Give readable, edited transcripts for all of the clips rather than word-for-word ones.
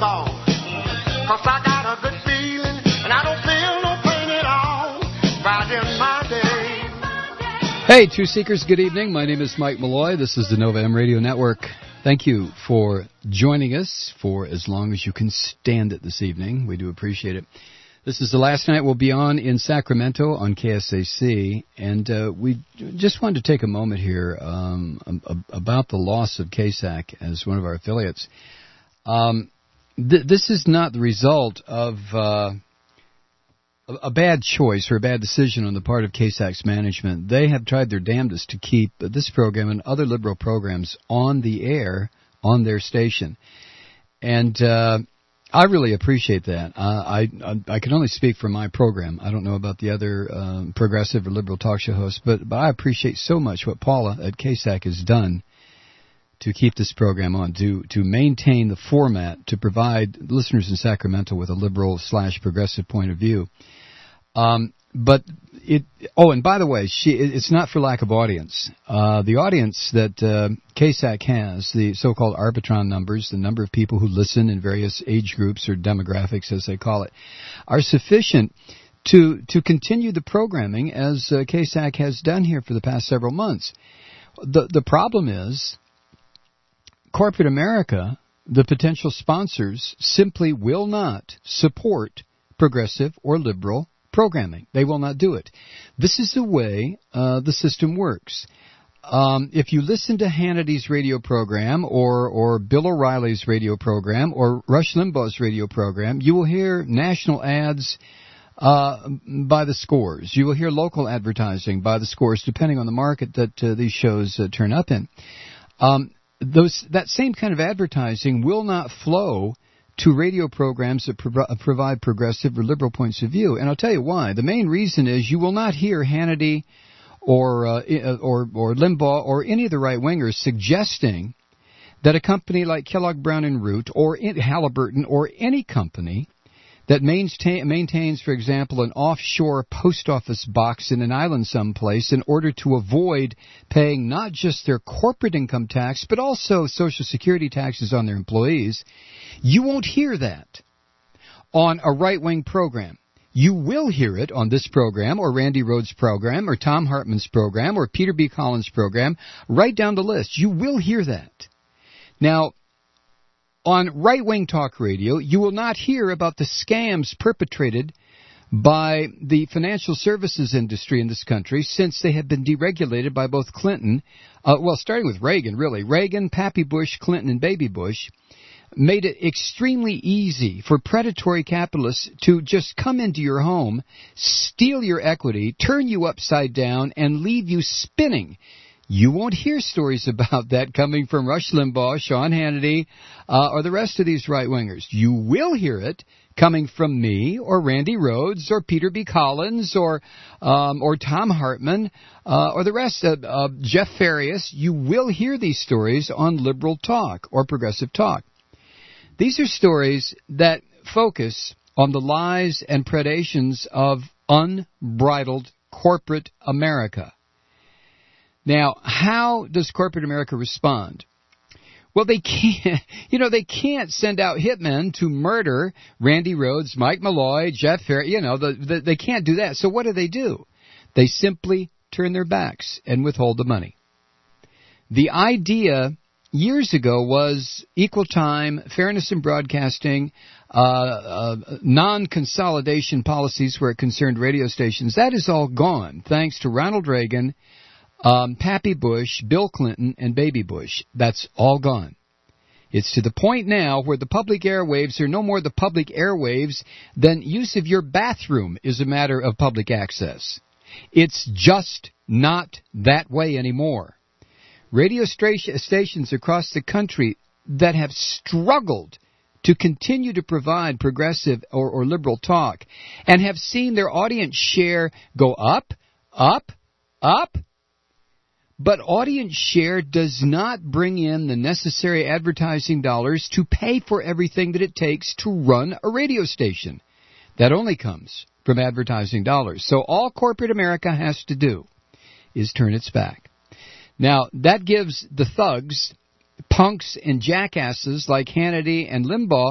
ball. 'Cause I got a good feeling, and I don't feel no pain at all. Riding my day. Hey, True Seekers, good evening. My name is Mike Malloy. This is the Nova M Radio Network. Thank you for joining us for as long as you can stand it this evening. We do appreciate it. This is the last night we'll be on in Sacramento on KSAC, and we just wanted to take a moment here about the loss of KSAC as one of our affiliates. This is not the result of a bad choice or a bad decision on the part of KSAC's management. They have tried their damnedest to keep this program and other liberal programs on the air on their station. And I really appreciate that. I can only speak for my program. I don't know about the other progressive or liberal talk show hosts, but I appreciate so much what Paula at KSAC has done to keep this program on, to maintain the format, to provide listeners in Sacramento with a liberal/progressive point of view. But and by the way, it's not for lack of audience. The audience that KSAC has, the so-called Arbitron numbers, the number of people who listen in various age groups or demographics, as they call it, are sufficient to continue the programming as KSAC has done here for the past several months. The problem is corporate America, the potential sponsors, simply will not support progressive or liberal programming. They will not do it. This is the way the system works. If you listen to Hannity's radio program or Bill O'Reilly's radio program or Rush Limbaugh's radio program, you will hear national ads by the scores. You will hear local advertising by the scores, depending on the market that these shows turn up in. That same kind of advertising will not flow to radio programs that provide progressive or liberal points of view. And I'll tell you why. The main reason is you will not hear Hannity or Limbaugh or any of the right-wingers suggesting that a company like Kellogg Brown and Root or Halliburton or any company that maintains, for example, an offshore post office box in an island someplace in order to avoid paying not just their corporate income tax, but also Social Security taxes on their employees. You won't hear that on a right-wing program. You will hear it on this program or Randy Rhodes' program or Tom Hartman's program or Peter B. Collins' program, right down the list. You will hear that. Now, on right-wing talk radio, you will not hear about the scams perpetrated by the financial services industry in this country since they have been deregulated by both Clinton, starting with Reagan, really. Reagan, Pappy Bush, Clinton, and Baby Bush made it extremely easy for predatory capitalists to just come into your home, steal your equity, turn you upside down, and leave you spinning. You won't hear stories about that coming from Rush Limbaugh, Sean Hannity, or the rest of these right-wingers. You will hear it coming from me or Randy Rhodes or Peter B. Collins or Tom Hartman or the rest of Jeff Farias. You will hear these stories on liberal talk or progressive talk. These are stories that focus on the lies and predations of unbridled corporate America. Now, how does corporate America respond? Well, they can't send out hitmen to murder Randy Rhodes, Mike Malloy, Jeff Ferry. They can't do that. So what do? They simply turn their backs and withhold the money. The idea years ago was equal time, fairness in broadcasting, non-consolidation policies where it concerned radio stations. That is all gone, thanks to Ronald Reagan, Pappy Bush, Bill Clinton, and Baby Bush. That's all gone. It's to the point now where the public airwaves are no more the public airwaves than use of your bathroom is a matter of public access. It's just not that way anymore. Radio stations across the country that have struggled to continue to provide progressive or liberal talk and have seen their audience share go up, but audience share does not bring in the necessary advertising dollars to pay for everything that it takes to run a radio station. That only comes from advertising dollars. So all corporate America has to do is turn its back. Now, that gives the thugs, punks, and jackasses like Hannity and Limbaugh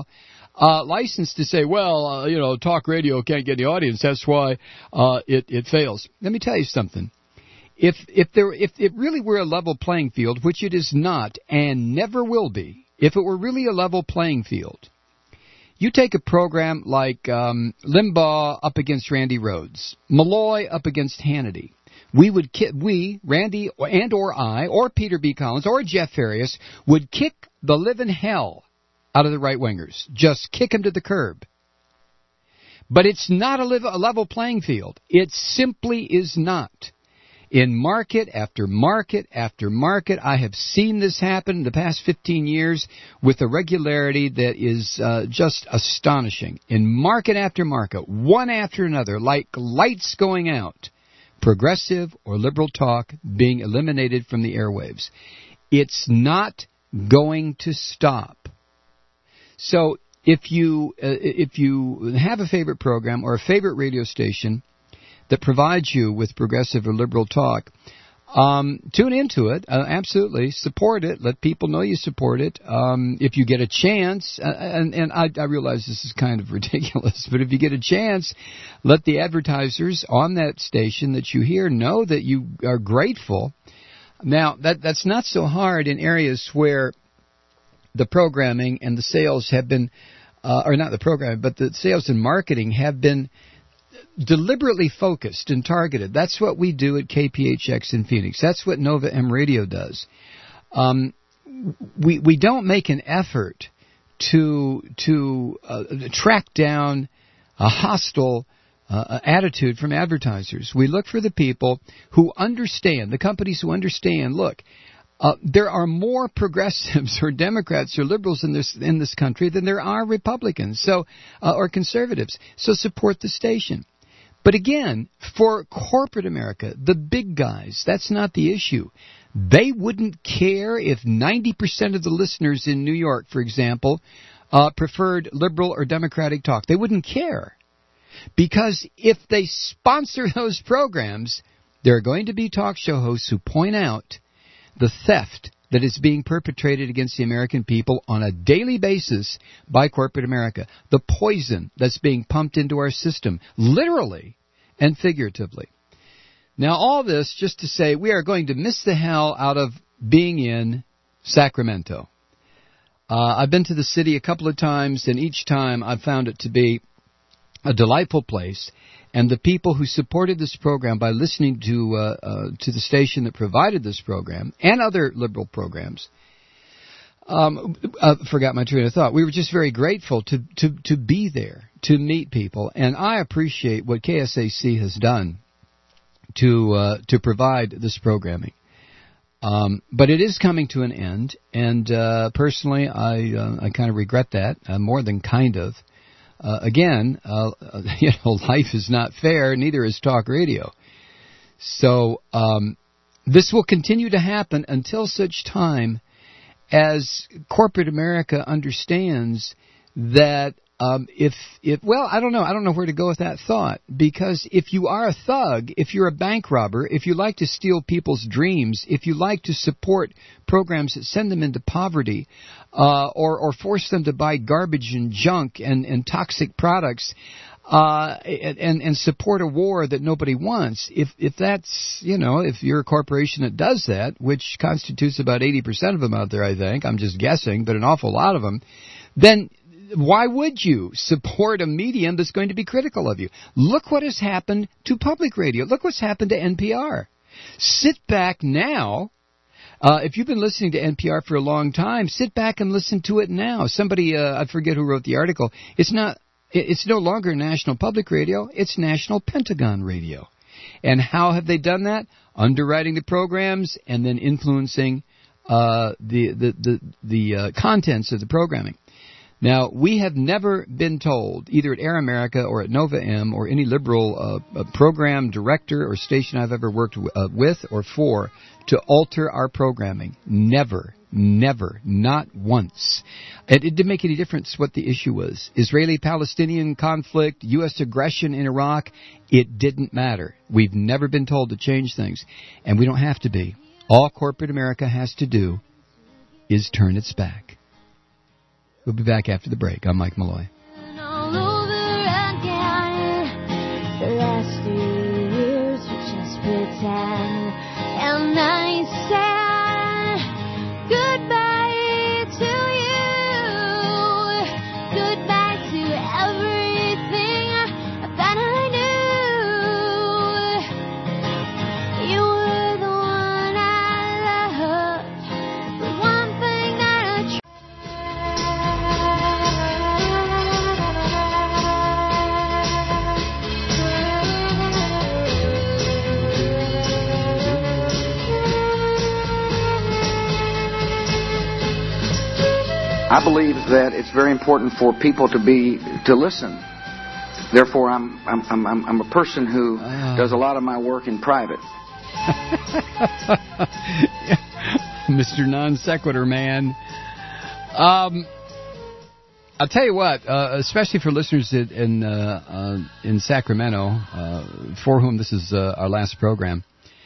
license to say, well, talk radio can't get the audience. That's why it fails. Let me tell you something. If it really were a level playing field, which it is not and never will be, if it were really a level playing field, you take a program like Limbaugh up against Randy Rhoads, Malloy up against Hannity. Randy or I, or Peter B. Collins, or Jeff Farias, would kick the living hell out of the right-wingers. Just kick them to the curb. But it's not a level playing field. It simply is not. In market after market after market, I have seen this happen in the past 15 years with a regularity that is just astonishing. In market after market, one after another, like lights going out, progressive or liberal talk being eliminated from the airwaves. It's not going to stop. So if you have a favorite program or a favorite radio station that provides you with progressive or liberal talk, tune into it. Absolutely. Support it. Let people know you support it. If you get a chance, and I realize this is kind of ridiculous, but if you get a chance, let the advertisers on that station that you hear know that you are grateful. Now, that's not so hard in areas where the programming and the sales have been, or not the programming, but the sales and marketing have been deliberately focused and targeted. That's what we do at KPHX in Phoenix. That's what Nova M Radio does. We don't make an effort to track down a hostile attitude from advertisers. We look for the people who understand, the companies who understand, look, there are more progressives or Democrats or liberals in this country than there are Republicans, or conservatives. So support the station. But again, for corporate America, the big guys, that's not the issue. They wouldn't care if 90% of the listeners in New York, for example, preferred liberal or Democratic talk. They wouldn't care. Because if they sponsor those programs, there are going to be talk show hosts who point out the theft that is being perpetrated against the American people on a daily basis by corporate America. The poison that's being pumped into our system, literally and figuratively. Now, all this just to say we are going to miss the hell out of being in Sacramento. I've been to the city a couple of times, and each time I've found it to be a delightful place. And the people who supported this program by listening to the station that provided this program and other liberal programs, forgot my train of thought. We were just very grateful to be there, to meet people, and I appreciate what KSAC has done to provide this programming. But it is coming to an end, and personally, I kind of regret that more than kind of. Again, life is not fair, neither is talk radio. So this will continue to happen until such time as corporate America understands that I don't know where to go with that thought, because if you are a thug, if you're a bank robber, if you like to steal people's dreams, if you like to support programs that send them into poverty, or force them to buy garbage and junk and toxic products, and support a war that nobody wants, if that's, if you're a corporation that does that, which constitutes about 80% of them out there, I think, I'm just guessing, but an awful lot of them, then why would you support a medium that's going to be critical of you? Look what has happened to public radio. Look what's happened to NPR. Sit back now. If you've been listening to NPR for a long time, sit back and listen to it now. Somebody, I forget who wrote the article, it's no longer National Public Radio, it's National Pentagon Radio. And how have they done that? Underwriting the programs and then influencing the contents of the programming. Now, we have never been told, either at Air America or at Nova M or any liberal program director or station I've ever worked with or for, to alter our programming. Never, not once. It didn't make any difference what the issue was. Israeli-Palestinian conflict, U.S. aggression in Iraq, it didn't matter. We've never been told to change things, and we don't have to be. All corporate America has to do is turn its back. We'll be back after the break. I'm Mike Malloy. All over again. The last 3 years were just pretend, and I said goodbye to you, goodbye to everything that I knew. You were the one I loved, the one thing that I I believe that it's very important for people to listen. Therefore, I'm a person who does a lot of my work in private. Mr. Non Sequitur Man. I'll tell you what, especially for listeners in Sacramento, for whom this is our last program,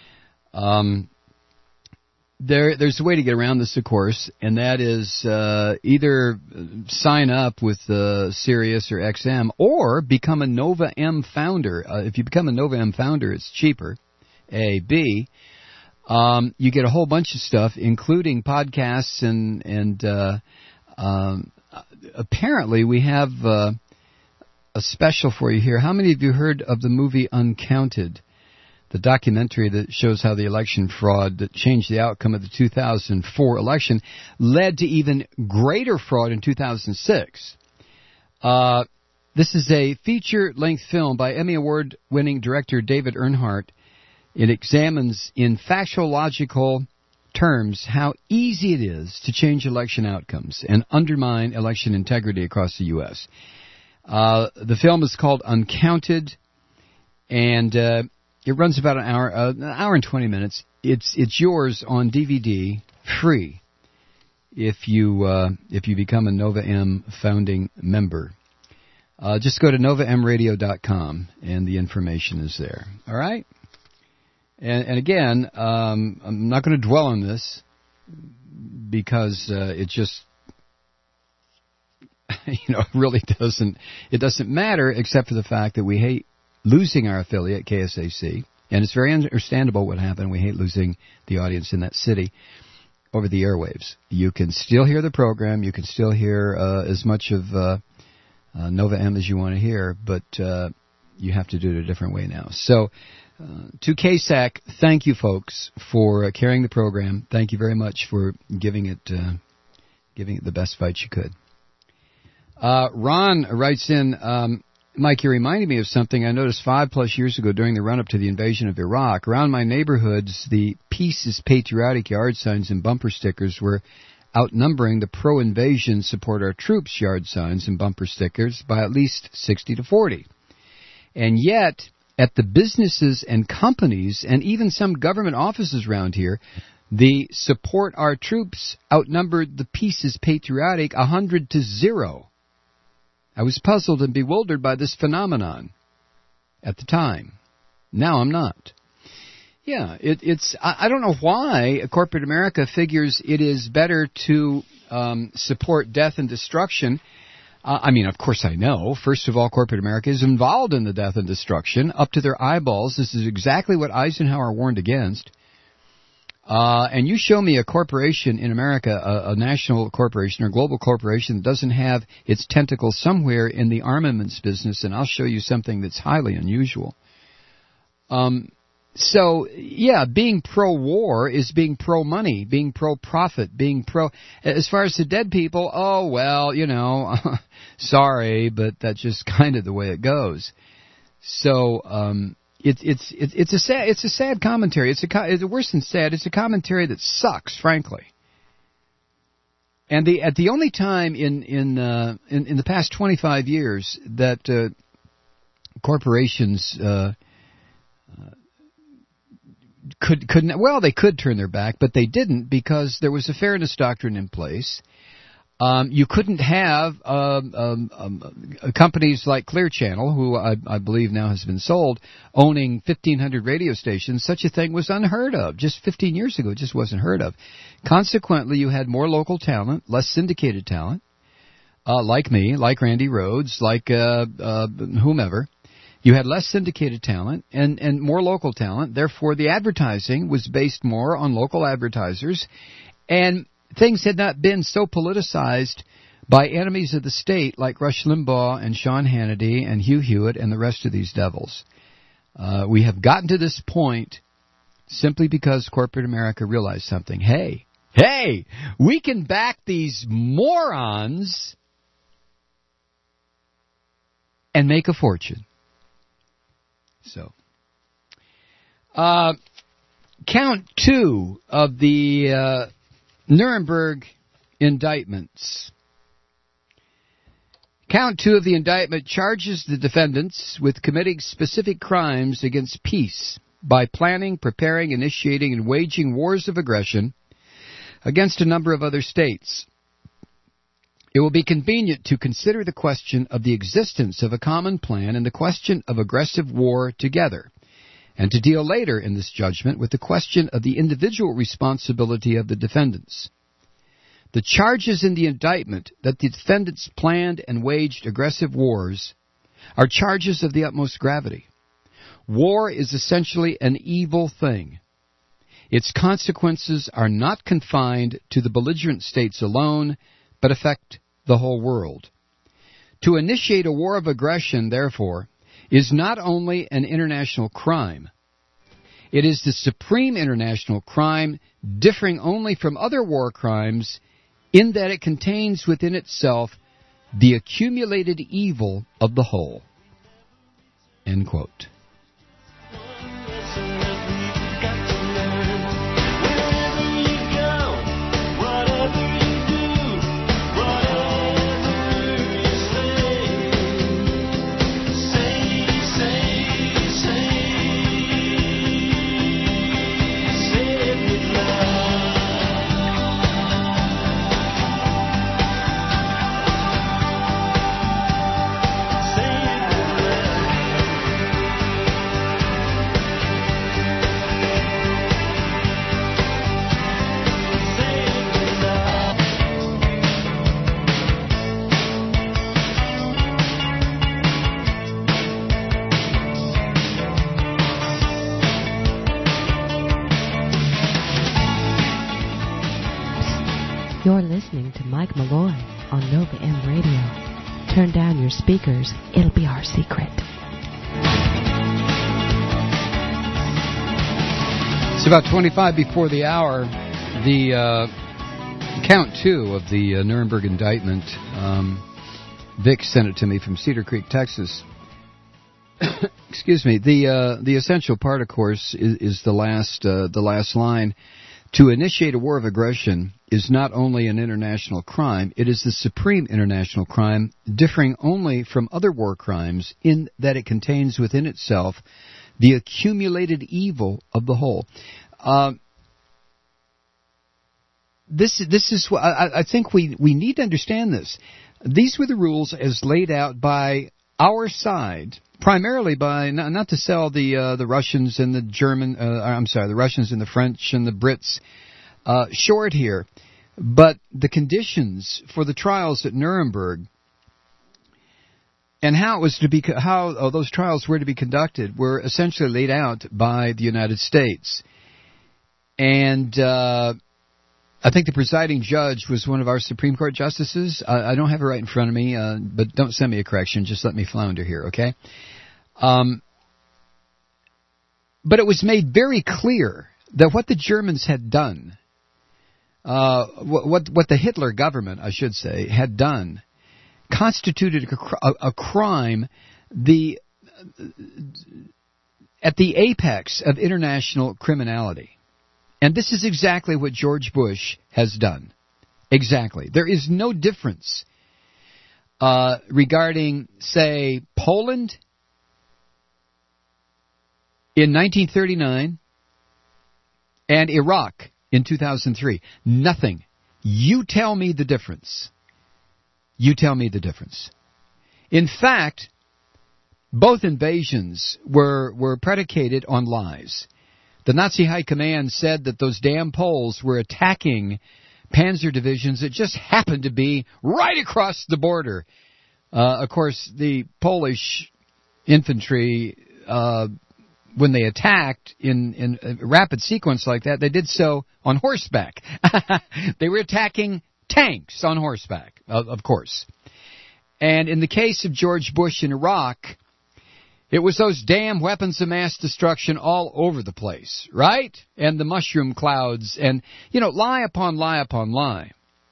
there's a way to get around this, of course, and that is either sign up with Sirius or XM or become a Nova M founder. If you become a Nova M founder, it's cheaper. A. B. You get a whole bunch of stuff, including podcasts and apparently we have a special for you here. How many of you heard of the movie Uncounted? The documentary that shows how the election fraud that changed the outcome of the 2004 election led to even greater fraud in 2006. This is a feature-length film by Emmy Award-winning director David Earnhardt. It examines in factual-logical terms how easy it is to change election outcomes and undermine election integrity across the U.S. The film is called Uncounted, and it runs about an hour and 20 minutes. It's yours on DVD, free, if you become a Nova M founding member. Just go to NovaMradio.com, and the information is there. All right? And again, I'm not going to dwell on this because it just, really doesn't matter, except for the fact that we hate losing our affiliate, KSAC, and it's very understandable what happened. We hate losing the audience in that city over the airwaves. You can still hear the program. You can still hear as much of Nova M as you want to hear, but you have to do it a different way now. So, to KSAC, thank you, folks, for carrying the program. Thank you very much for giving it the best fight you could. Ron writes in, Mike, you reminded me of something I noticed 5+ years ago during the run-up to the invasion of Iraq. Around my neighborhoods, the Peace is Patriotic yard signs and bumper stickers were outnumbering the pro-invasion support our troops yard signs and bumper stickers by at least 60-40. And yet, at the businesses and companies and even some government offices around here, the support our troops outnumbered the Peace is Patriotic 100-0. I was puzzled and bewildered by this phenomenon at the time. Now I'm not. Yeah, I don't know why corporate America figures it is better to support death and destruction. Of course I know. First of all, corporate America is involved in the death and destruction up to their eyeballs. This is exactly what Eisenhower warned against. And you show me a corporation in America, a national corporation or global corporation that doesn't have its tentacles somewhere in the armaments business, and I'll show you something that's highly unusual. So, yeah, being pro-war is being pro-money, being pro-profit, being pro... As far as the dead people, oh, well, sorry, but that's just kind of the way it goes. So, It's a sad commentary. It's worse than sad. It's a commentary that sucks, frankly. And the only time in the past 25 years that corporations they could turn their back, but they didn't because there was a fairness doctrine in place. You couldn't have companies like Clear Channel, who I believe now has been sold, owning 1,500 radio stations. Such a thing was unheard of. Just 15 years ago, it just wasn't heard of. Consequently, you had more local talent, less syndicated talent. like me, like Randy Rhoads, like whomever. You had less syndicated talent and more local talent. Therefore, the advertising was based more on local advertisers, and things had not been so politicized by enemies of the state like Rush Limbaugh and Sean Hannity and Hugh Hewitt and the rest of these devils. We have gotten to this point simply because corporate America realized something. Hey, we can back these morons and make a fortune. So, count 2 of the Nuremberg indictments. Count 2 of the indictment charges the defendants with committing specific crimes against peace by planning, preparing, initiating, and waging wars of aggression against a number of other states. It will be convenient to consider the question of the existence of a common plan and the question of aggressive war together, and to deal later in this judgment with the question of the individual responsibility of the defendants. The charges in the indictment that the defendants planned and waged aggressive wars are charges of the utmost gravity. War is essentially an evil thing. Its consequences are not confined to the belligerent states alone, but affect the whole world. To initiate a war of aggression, therefore, is not only an international crime. It is the supreme international crime, differing only from other war crimes in that it contains within itself the accumulated evil of the whole. End quote. You're listening to Mike Malloy on Nova M Radio. Turn down your speakers. It'll be our secret. It's about 25 before the hour. The count 2 of the Nuremberg indictment. Vic sent it to me from Cedar Creek, Texas. Excuse me. The essential part, of course, is the last line. To initiate a war of aggression is not only an international crime, it is the supreme international crime, differing only from other war crimes in that it contains within itself the accumulated evil of the whole. This is what I think we need to understand this. These were the rules as laid out by our side, primarily by not to sell the Russians and the the Russians and the French and the Brits short here, but the conditions for the trials at Nuremberg and how those trials were to be conducted were essentially laid out by the United States. And I think the presiding judge was one of our Supreme Court justices. I don't have it right in front of me, but don't send me a correction. Just let me flounder here, okay? But it was made very clear that what the Germans had done, what the Hitler government, I should say, had done, constituted a crime at the apex of international criminality. And this is exactly what George Bush has done. Exactly. There is no difference regarding, say, Poland in 1939 and Iraq in 2003. Nothing. You tell me the difference. You tell me the difference. In fact, both invasions were predicated on lies. The Nazi High Command said that those damn Poles were attacking panzer divisions that just happened to be right across the border. Of course, the Polish infantry, when they attacked in a rapid sequence like that, they did so on horseback. They were attacking tanks on horseback, of course. And in the case of George Bush in Iraq, it was those damn weapons of mass destruction all over the place, right? And the mushroom clouds and, lie upon lie upon lie.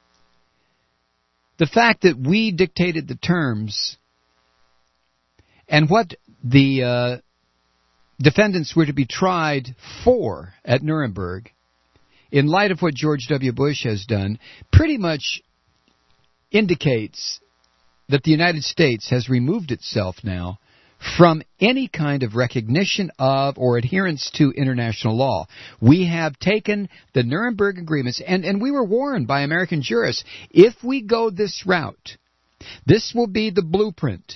The fact that we dictated the terms and what the defendants were to be tried for at Nuremberg, in light of what George W. Bush has done, pretty much indicates that the United States has removed itself now from any kind of recognition of or adherence to international law. We have taken the Nuremberg agreements, and we were warned by American jurists, if we go this route, this will be the blueprint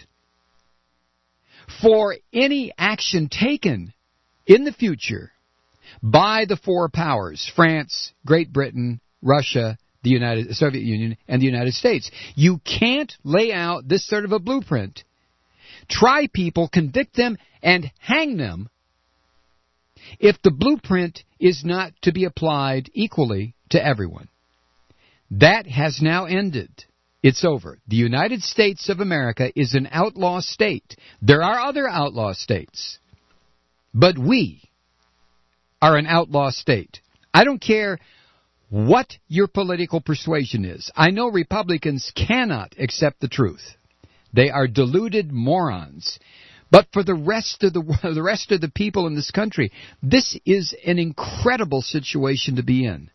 for any action taken in the future by the four powers, France, Great Britain, Russia, the Soviet Union, and the United States. You can't lay out this sort of a blueprint, try people, convict them, and hang them if the blueprint is not to be applied equally to everyone. That has now ended. It's over. The United States of America is an outlaw state. There are other outlaw states, but we are an outlaw state. I don't care what your political persuasion is. I know Republicans cannot accept the truth. They are deluded morons. But for the rest of the people in this country, this is an incredible situation to be in.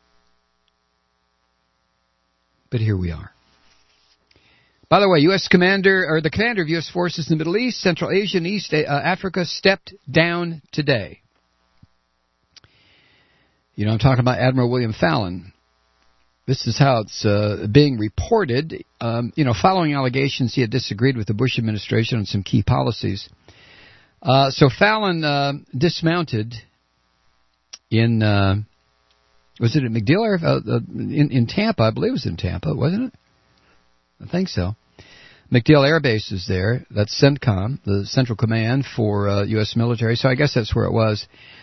But here we are. By the way, the commander of U.S. forces in the Middle East, Central Asia, and East Africa stepped down today. I'm talking about Admiral William Fallon. This is how it's being reported. Following allegations he had disagreed with the Bush administration on some key policies. So Fallon dismounted in, was it at MacDill or in Tampa? I believe it was in Tampa, wasn't it? I think so. MacDill Air Base is there. That's CENTCOM, the Central Command for U.S. military. So I guess that's where it was.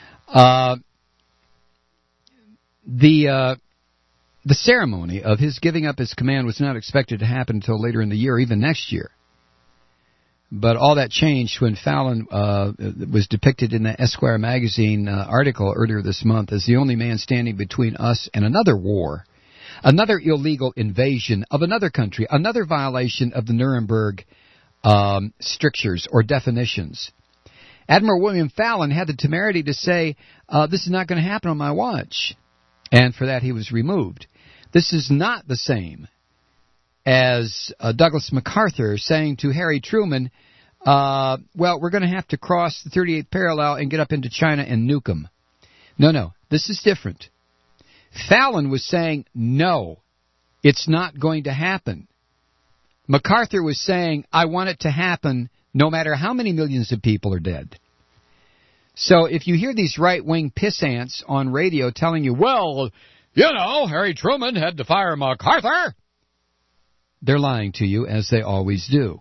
The ceremony of his giving up his command was not expected to happen until later in the year, even next year. But all that changed when Fallon was depicted in the Esquire magazine article earlier this month as the only man standing between us and another war, another illegal invasion of another country, another violation of the Nuremberg strictures or definitions. Admiral William Fallon had the temerity to say, this is not going to happen on my watch. And for that he was removed. This is not the same as Douglas MacArthur saying to Harry Truman, well, we're going to have to cross the 38th parallel and get up into China and nuke them. No, this is different. Fallon was saying, no, it's not going to happen. MacArthur was saying, I want it to happen no matter how many millions of people are dead. So if you hear these right-wing pissants on radio telling you, well, Harry Truman had to fire MacArthur, they're lying to you, as they always do.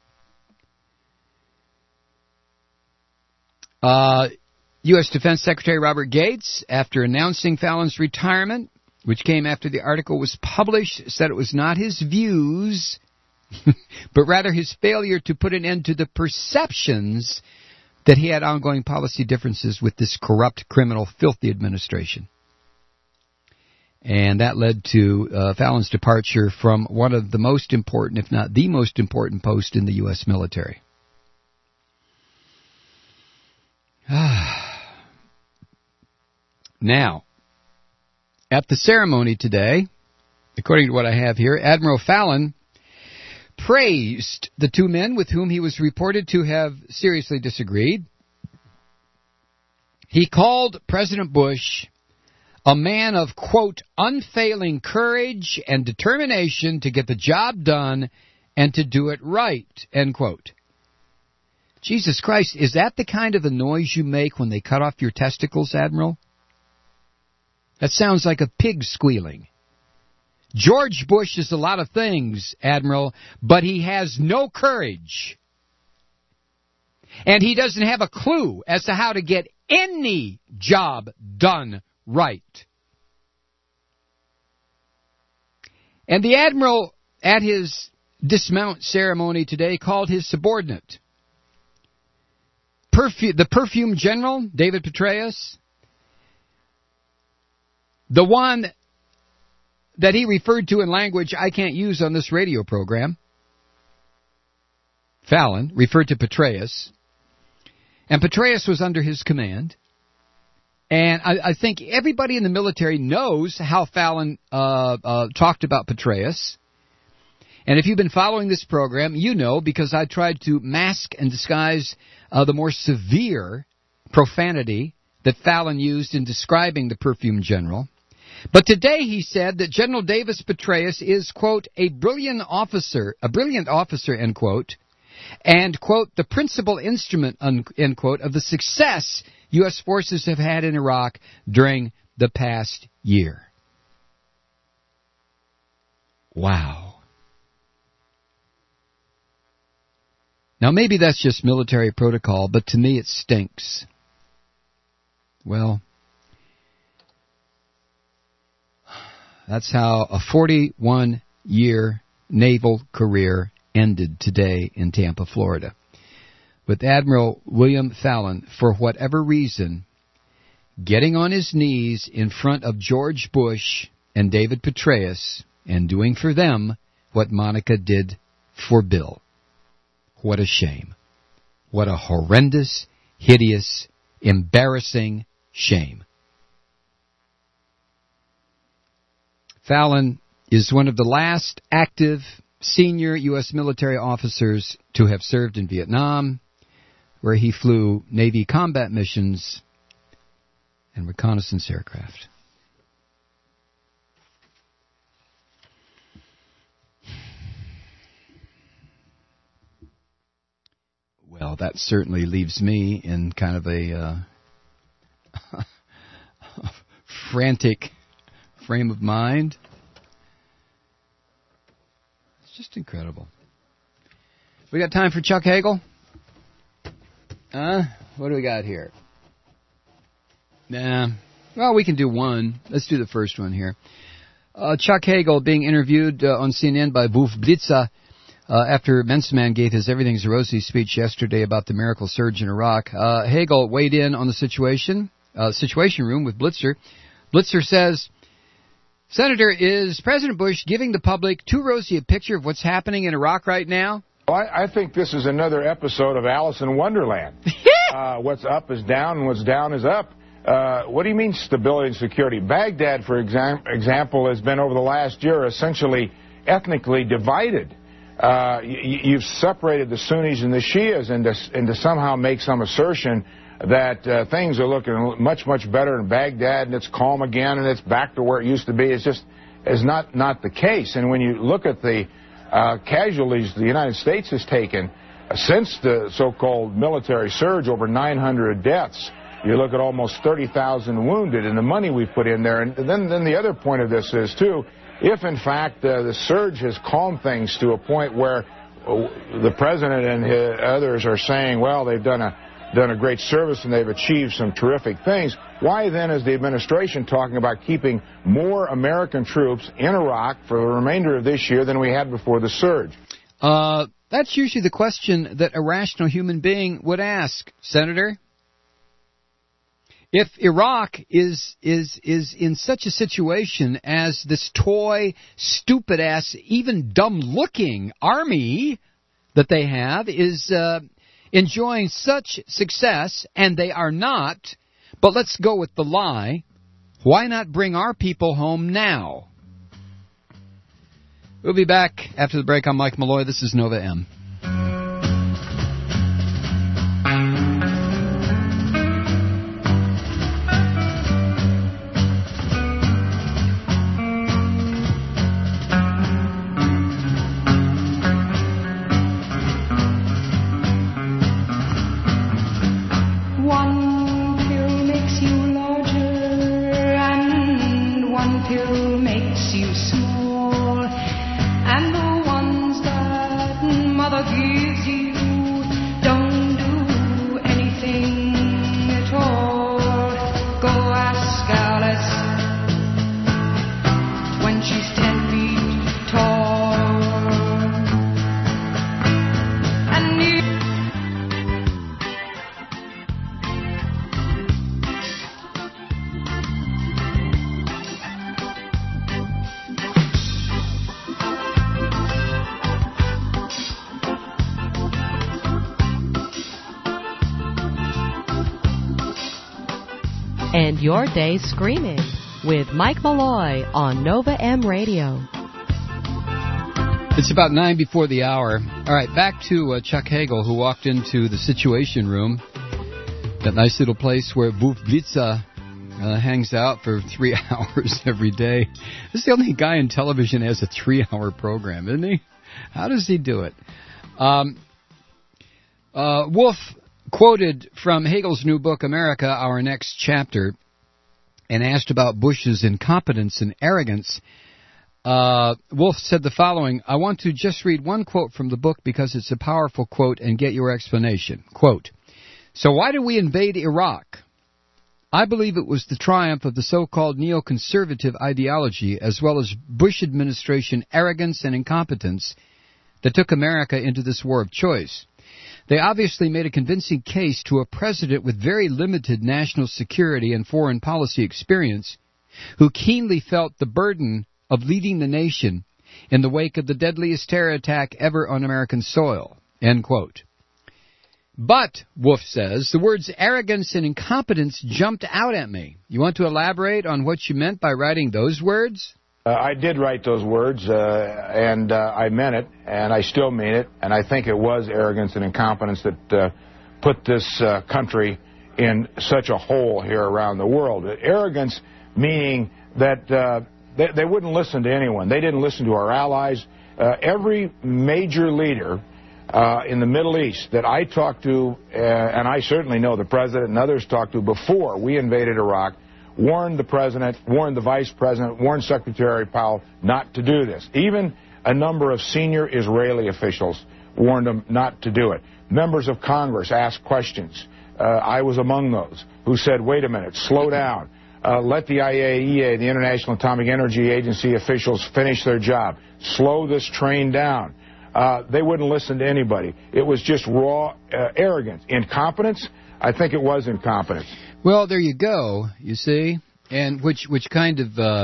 U.S. Defense Secretary Robert Gates, after announcing Fallon's retirement, which came after the article was published, said it was not his views, but rather his failure to put an end to the perceptions that he had ongoing policy differences with this corrupt, criminal, filthy administration. And that led to Fallon's departure from one of the most important, if not the most important post in the U.S. military. Now, at the ceremony today, according to what I have here, Admiral Fallon praised the two men with whom he was reported to have seriously disagreed. He called President Bush a man of, quote, unfailing courage and determination to get the job done and to do it right, end quote. Jesus Christ, is that the kind of a noise you make when they cut off your testicles, Admiral? That sounds like a pig squealing. George Bush is a lot of things, Admiral, but he has no courage. And he doesn't have a clue as to how to get any job done right. And the Admiral, at his dismount ceremony today, called his subordinate, the Perfume General, David Petraeus, the one that he referred to in language I can't use on this radio program. Fallon referred to Petraeus, and Petraeus was under his command. And I think everybody in the military knows how Fallon talked about Petraeus. And if you've been following this program, you know, because I tried to mask and disguise the more severe profanity that Fallon used in describing the Perfume General. But today he said that General Davis Petraeus is, quote, a brilliant officer, end quote, and, quote, the principal instrument, end quote, of the success U.S. forces have had in Iraq during the past year. Wow. Now, maybe that's just military protocol, but to me it stinks. Well, that's how a 41-year naval career ended today in Tampa, Florida, with Admiral William Fallon, for whatever reason, getting on his knees in front of George Bush and David Petraeus and doing for them what Monica did for Bill. What a shame. What a horrendous, hideous, embarrassing shame. Fallon is one of the last active senior U.S. military officers to have served in Vietnam, where he flew Navy combat missions and reconnaissance aircraft. Well, that certainly leaves me in kind of a frantic frame of mind. It's just incredible. We got time for Chuck Hagel? What do we got here? Nah. Well, we can do one. Let's do the first one here. Chuck Hagel being interviewed on CNN by Wolf Blitzer after Mensman gave his Everything's Rosy speech yesterday about the miracle surge in Iraq. Hagel weighed in on the situation room with Blitzer. Blitzer says, Senator, is President Bush giving the public too rosy a picture of what's happening in Iraq right now? Well, I think this is another episode of Alice in Wonderland. What's up is down and what's down is up. What do you mean stability and security? Baghdad, for example, has been over the last year essentially ethnically divided. You've separated the Sunnis and the Shias and to somehow make some assertion that things are looking much, much better in Baghdad and it's calm again and it's back to where it used to be. It's just is not the case. And when you look at the casualties the United States has taken since the so-called military surge, over 900 deaths. You look at almost 30,000 wounded and the money we've put in there. And then the other point of this is, too, if, in fact, the surge has calmed things to a point where the president and others are saying, well, they've done a great service and they've achieved some terrific things, why then is the administration talking about keeping more American troops in Iraq for the remainder of this year than we had before the surge? That's usually the question that a rational human being would ask, Senator. If Iraq is in such a situation as this toy, stupid-ass, even dumb-looking army that they have is enjoying such success, and they are not, but let's go with the lie, why not bring our people home now? We'll be back after the break. I'm Mike Malloy. This is Nova M. One pill makes you small. End your day screaming with Mike Malloy on Nova M Radio. It's about 9 before the hour. All right, back to Chuck Hagel, who walked into the Situation Room, that nice little place where Wolf Blitzer hangs out for 3 hours every day. This is the only guy in television who has a 3-hour program, isn't he? How does he do it? Wolf quoted from Hagel's new book, America, Our Next Chapter, and asked about Bush's incompetence and arrogance. Wolf said the following: I want to just read one quote from the book because it's a powerful quote and get your explanation. Quote, so why did we invade Iraq? I believe it was the triumph of the so-called neoconservative ideology as well as Bush administration arrogance and incompetence that took America into this war of choice. They obviously made a convincing case to a president with very limited national security and foreign policy experience who keenly felt the burden of leading the nation in the wake of the deadliest terror attack ever on American soil. End quote. But, Wolf says, the words arrogance and incompetence jumped out at me. You want to elaborate on what you meant by writing those words? I did write those words, and I meant it, and I still mean it, and I think it was arrogance and incompetence that put this country in such a hole here around the world. Arrogance meaning that they wouldn't listen to anyone. They didn't listen to our allies. Every major leader in the Middle East that I talked to, and I certainly know the president and others talked to before we invaded Iraq, warned the president, warned the vice president, warned Secretary Powell not to do this. Even a number of senior Israeli officials warned them not to do it. Members of Congress asked questions. I was among those who said, wait a minute, slow down. Let the IAEA, the International Atomic Energy Agency officials finish their job. Slow this train down. They wouldn't listen to anybody. It was just raw arrogance. Incompetence? I think it was incompetence. Well, there you go, you see, and which kind of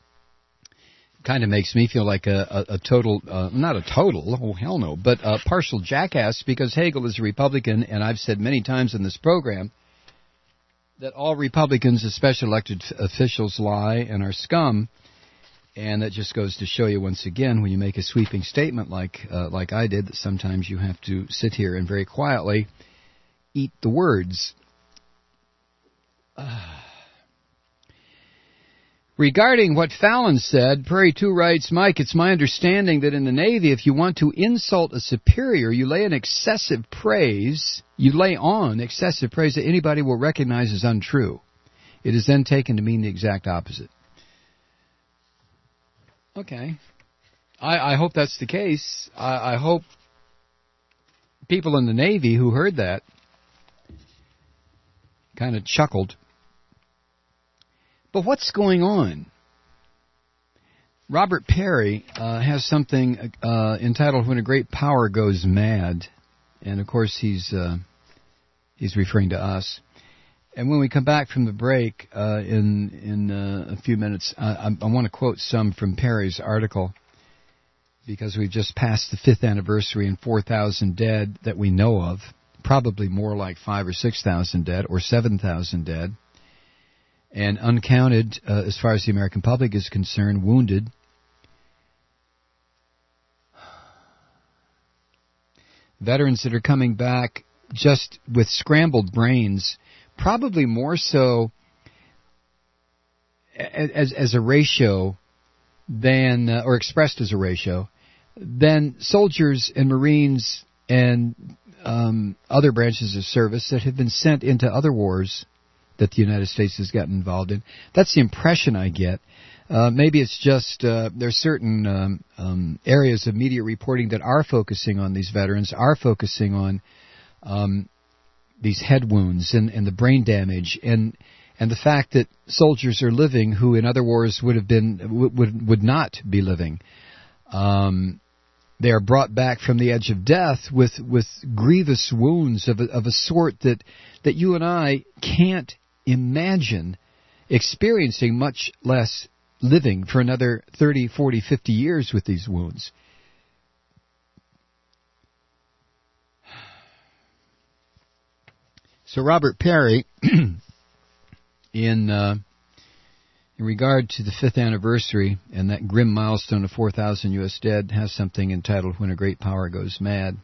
makes me feel like a total, not a total, oh hell no, but a partial jackass, because Hagel is a Republican, and I've said many times in this program that all Republicans, especially elected officials, lie and are scum. And that just goes to show you once again, when you make a sweeping statement like I did, that sometimes you have to sit here and very quietly eat the words. Regarding what Fallon said, Prairie 2 writes, Mike, it's my understanding that in the Navy, if you want to insult a superior, you lay on excessive praise that anybody will recognize as untrue. It is then taken to mean the exact opposite. Okay. I hope that's the case. I hope people in the Navy who heard that kind of chuckled. But what's going on? Robert Perry has something entitled "When a Great Power Goes Mad," and of course he's referring to us. And when we come back from the break in a few minutes, I want to quote some from Perry's article, because we've just passed the 5th anniversary and 4,000 dead that we know of, probably more like 5,000 or 6,000 dead or 7,000 dead, and uncounted, as far as the American public is concerned, wounded. Veterans that are coming back just with scrambled brains, probably more so as a ratio than, or expressed as a ratio, than soldiers and Marines and other branches of service that have been sent into other wars that the United States has gotten involved in. That's the impression I get. Maybe it's just there's certain areas of media reporting that are focusing on these veterans, are focusing on these head wounds and the brain damage and the fact that soldiers are living who in other wars would not be living. They are brought back from the edge of death with grievous wounds of a sort that you and I can't imagine experiencing, much less living for another 30, 40, 50 years with these wounds. So Robert Perry in regard to the 5th anniversary and that grim milestone of 4,000 U.S. dead, has something entitled When a Great Power Goes Mad.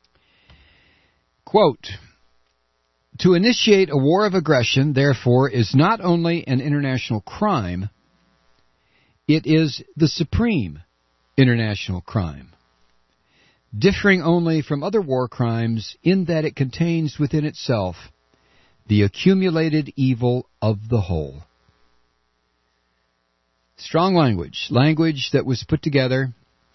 Quote, to initiate a war of aggression, therefore, is not only an international crime, it is the supreme international crime, differing only from other war crimes in that it contains within itself the accumulated evil of the whole. Strong language that was put together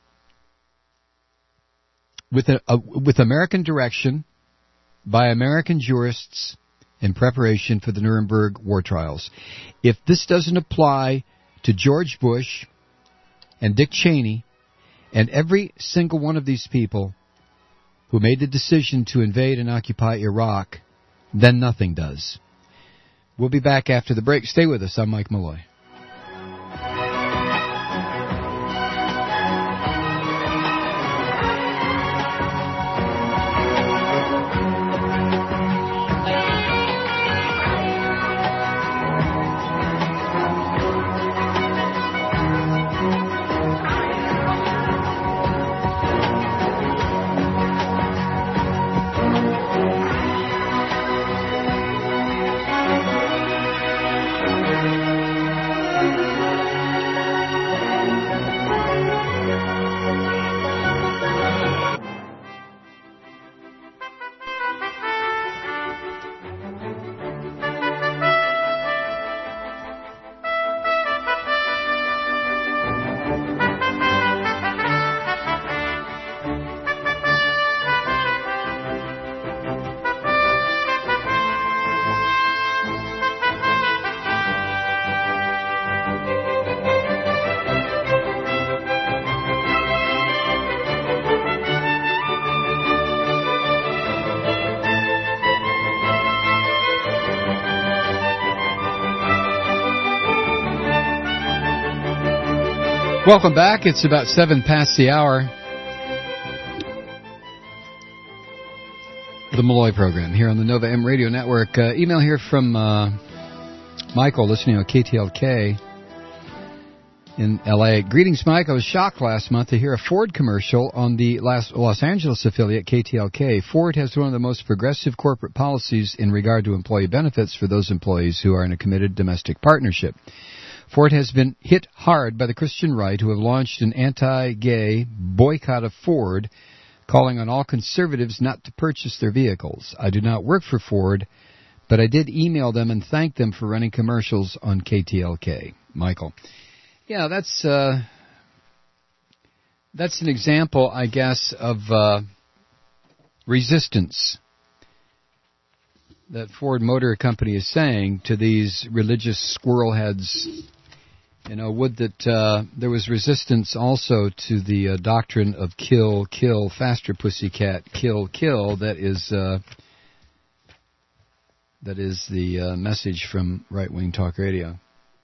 with American direction by American jurists in preparation for the Nuremberg war trials. If this doesn't apply to George Bush and Dick Cheney and every single one of these people who made the decision to invade and occupy Iraq, then nothing does. We'll be back after the break. Stay with us. I'm Mike Malloy. Welcome back. It's about 7 past the hour. The Malloy program here on the Nova M Radio Network. Email here from Michael, listening on KTLK in L.A. Greetings, Mike. I was shocked last month to hear a Ford commercial on the Los Angeles affiliate KTLK. Ford has one of the most progressive corporate policies in regard to employee benefits for those employees who are in a committed domestic partnership. Ford has been hit hard by the Christian right, who have launched an anti-gay boycott of Ford, calling on all conservatives not to purchase their vehicles. I do not work for Ford, but I did email them and thank them for running commercials on KTLK. Michael. Yeah, that's an example, I guess, of resistance that Ford Motor Company is saying to these religious squirrel heads. You know, would that there was resistance also to the doctrine of kill, kill, faster pussycat, kill, kill. That is the message from right-wing talk radio.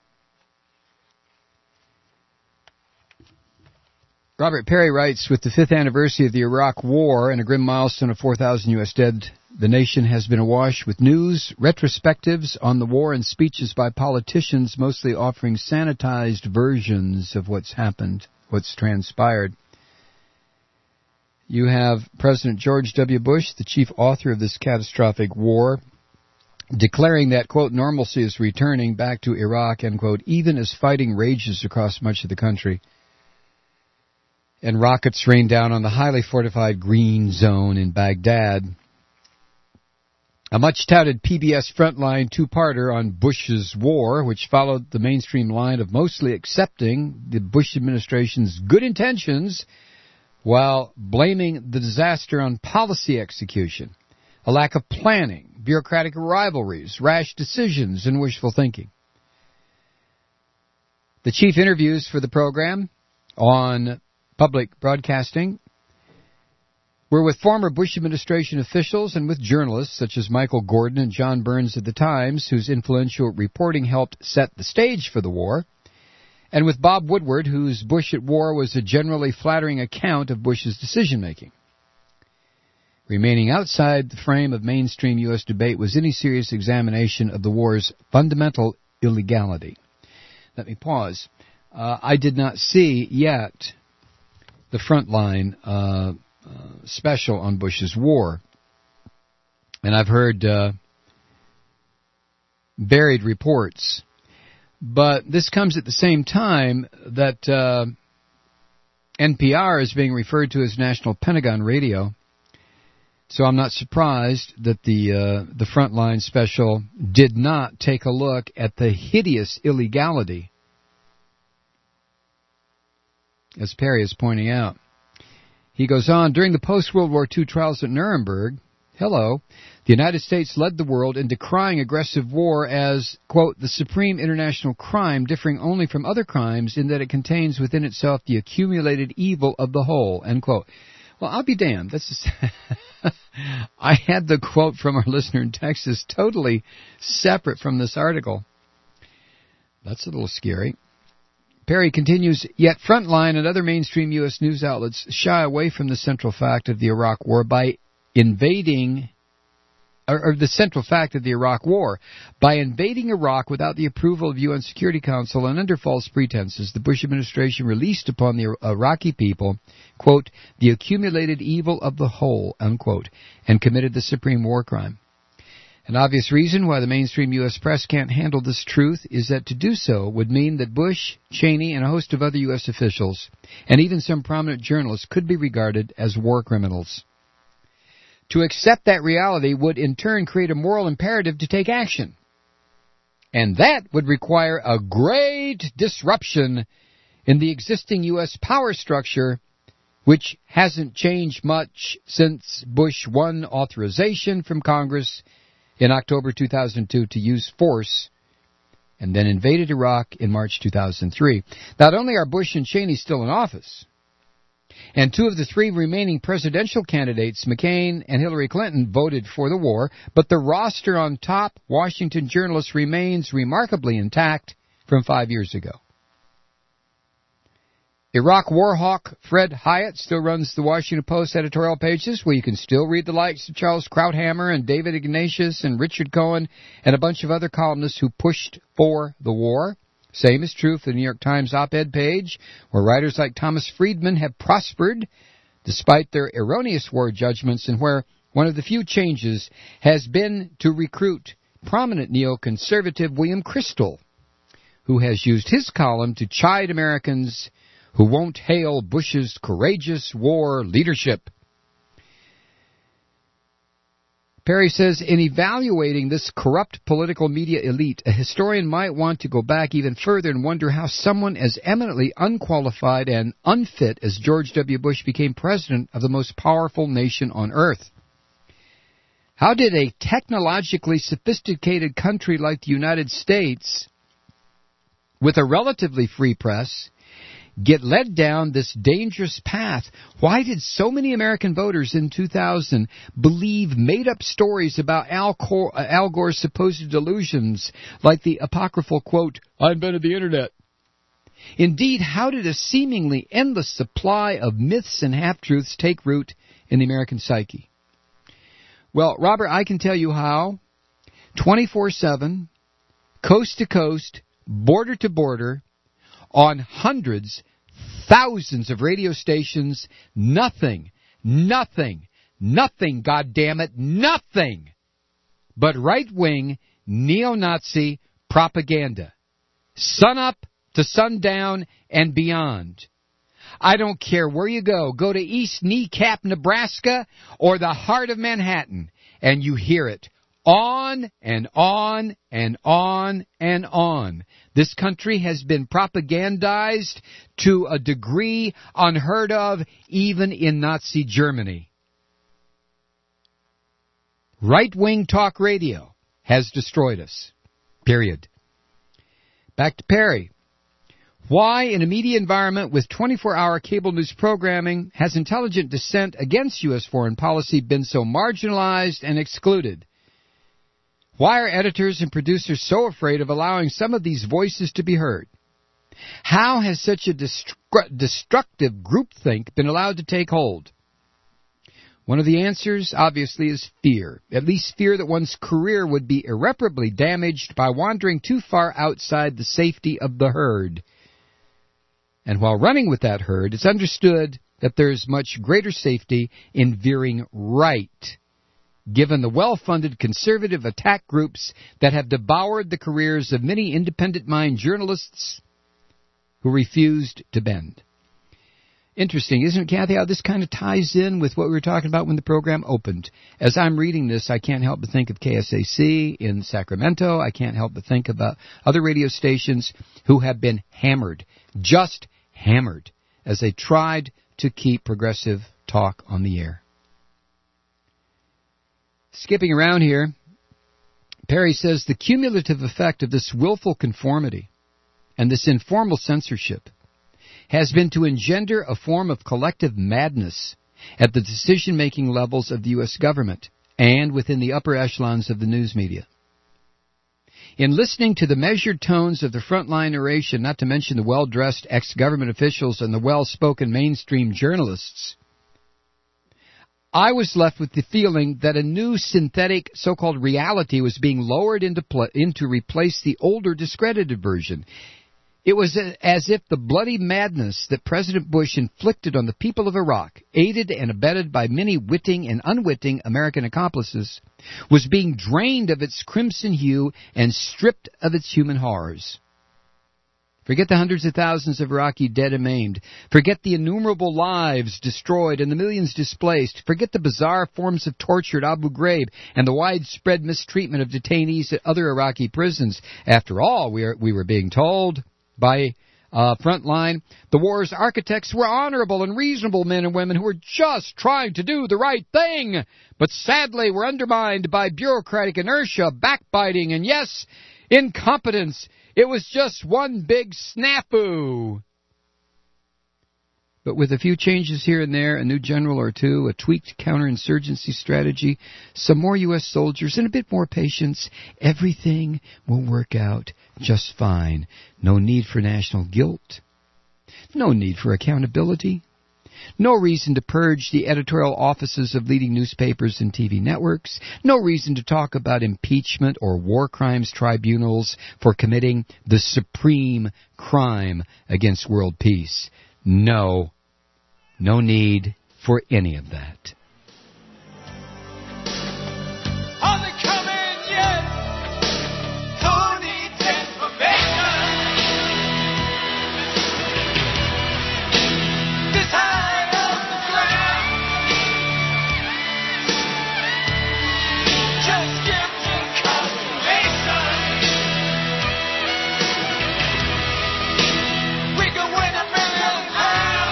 Robert Perry writes, with the 5th anniversary of the Iraq War and a grim milestone of 4,000 U.S. dead, the nation has been awash with news, retrospectives on the war, and speeches by politicians mostly offering sanitized versions of what's happened, what's transpired. You have President George W. Bush, the chief author of this catastrophic war, declaring that, quote, normalcy is returning back to Iraq, end quote, even as fighting rages across much of the country and rockets rain down on the highly fortified Green Zone in Baghdad. A much-touted PBS Frontline two-parter on Bush's war, which followed the mainstream line of mostly accepting the Bush administration's good intentions while blaming the disaster on policy execution, a lack of planning, bureaucratic rivalries, rash decisions, and wishful thinking. The chief interviews for the program on public broadcasting were with former Bush administration officials and with journalists such as Michael Gordon and John Burns of the Times, whose influential reporting helped set the stage for the war, and with Bob Woodward, whose Bush at War was a generally flattering account of Bush's decision-making. Remaining outside the frame of mainstream U.S. debate was any serious examination of the war's fundamental illegality. Let me pause. I did not see yet the Frontline special on Bush's war. And I've heard varied reports. But this comes at the same time that NPR is being referred to as National Pentagon Radio. So I'm not surprised that the Frontline special did not take a look at the hideous illegality, as Perry is pointing out. He goes on, during the post-World War II trials at Nuremberg, the United States led the world in decrying aggressive war as, quote, the supreme international crime differing only from other crimes in that it contains within itself the accumulated evil of the whole, end quote. Well, I'll be damned. I had the quote from our listener in Texas totally separate from this article. That's a little scary. Perry continues, yet Frontline and other mainstream U.S. news outlets shy away from the central fact of the Iraq War by invading Iraq without the approval of UN Security Council and under false pretenses. The Bush administration released upon the Iraqi people, quote, the accumulated evil of the whole, unquote, and committed the supreme war crime. An obvious reason why the mainstream U.S. press can't handle this truth is that to do so would mean that Bush, Cheney, and a host of other U.S. officials, and even some prominent journalists, could be regarded as war criminals. To accept that reality would in turn create a moral imperative to take action. And that would require a great disruption in the existing U.S. power structure, which hasn't changed much since Bush won authorization from Congress in October 2002 to use force and then invaded Iraq in March 2003. Not only are Bush and Cheney still in office, and two of the three remaining presidential candidates, McCain and Hillary Clinton, voted for the war, but the roster on top Washington journalists remains remarkably intact from 5 years ago. Iraq war hawk Fred Hyatt still runs the Washington Post editorial pages, where you can still read the likes of Charles Krauthammer and David Ignatius and Richard Cohen and a bunch of other columnists who pushed for the war. Same is true for the New York Times op-ed page, where writers like Thomas Friedman have prospered despite their erroneous war judgments, and where one of the few changes has been to recruit prominent neoconservative William Kristol, who has used his column to chide Americans who won't hail Bush's courageous war leadership. Perry says, in evaluating this corrupt political media elite, a historian might want to go back even further and wonder how someone as eminently unqualified and unfit as George W. Bush became president of the most powerful nation on earth. How did a technologically sophisticated country like the United States, with a relatively free press, get led down this dangerous path? Why did so many American voters in 2000 believe made-up stories about Al Gore's supposed delusions, like the apocryphal quote, I invented the Internet? Indeed, how did a seemingly endless supply of myths and half-truths take root in the American psyche? Well, Robert, I can tell you how. 24/7, coast to coast, border to border, on hundreds, thousands of radio stations, nothing, goddammit, nothing but right-wing neo-Nazi propaganda. Sun up to sundown and beyond. I don't care where you go. Go to East Kneecap, Nebraska, or the heart of Manhattan, and you hear it. On and on and on and on. This country has been propagandized to a degree unheard of even in Nazi Germany. Right-wing talk radio has destroyed us. Period. Back to Perry. Why, in a media environment with 24-hour cable news programming, has intelligent dissent against U.S. foreign policy been so marginalized and excluded? Why are editors and producers so afraid of allowing some of these voices to be heard? How has such a destructive groupthink been allowed to take hold? One of the answers, obviously, is fear. At least fear that one's career would be irreparably damaged by wandering too far outside the safety of the herd. And while running with that herd, it's understood that there's much greater safety in veering right, given the well-funded conservative attack groups that have devoured the careers of many independent-mind journalists who refused to bend. Interesting, isn't it, Kathy, how this kind of ties in with what we were talking about when the program opened? As I'm reading this, I can't help but think of KSAC in Sacramento. I can't help but think about other radio stations who have been hammered, just hammered, as they tried to keep progressive talk on the air. Skipping around here, Perry says the cumulative effect of this willful conformity and this informal censorship has been to engender a form of collective madness at the decision-making levels of the U.S. government and within the upper echelons of the news media. In listening to the measured tones of the frontline narration, not to mention the well-dressed ex-government officials and the well-spoken mainstream journalists, I was left with the feeling that a new synthetic so-called reality was being lowered into replace the older discredited version. It was as if the bloody madness that President Bush inflicted on the people of Iraq, aided and abetted by many witting and unwitting American accomplices, was being drained of its crimson hue and stripped of its human horrors. Forget the hundreds of thousands of Iraqi dead and maimed. Forget the innumerable lives destroyed and the millions displaced. Forget the bizarre forms of torture at Abu Ghraib and the widespread mistreatment of detainees at other Iraqi prisons. After all, we were being told by Frontline, the war's architects were honorable and reasonable men and women who were just trying to do the right thing, but sadly were undermined by bureaucratic inertia, backbiting, and yes, incompetence. It was just one big snafu. But with a few changes here and there, a new general or two, a tweaked counterinsurgency strategy, some more U.S. soldiers, and a bit more patience, everything will work out just fine. No need for national guilt. No need for accountability. No reason to purge the editorial offices of leading newspapers and TV networks. No reason to talk about impeachment or war crimes tribunals for committing the supreme crime against world peace. No need for any of that. Are they coming yet? Who needs information? This high off the ground. Just give me confirmation. We can win $1 million pounds.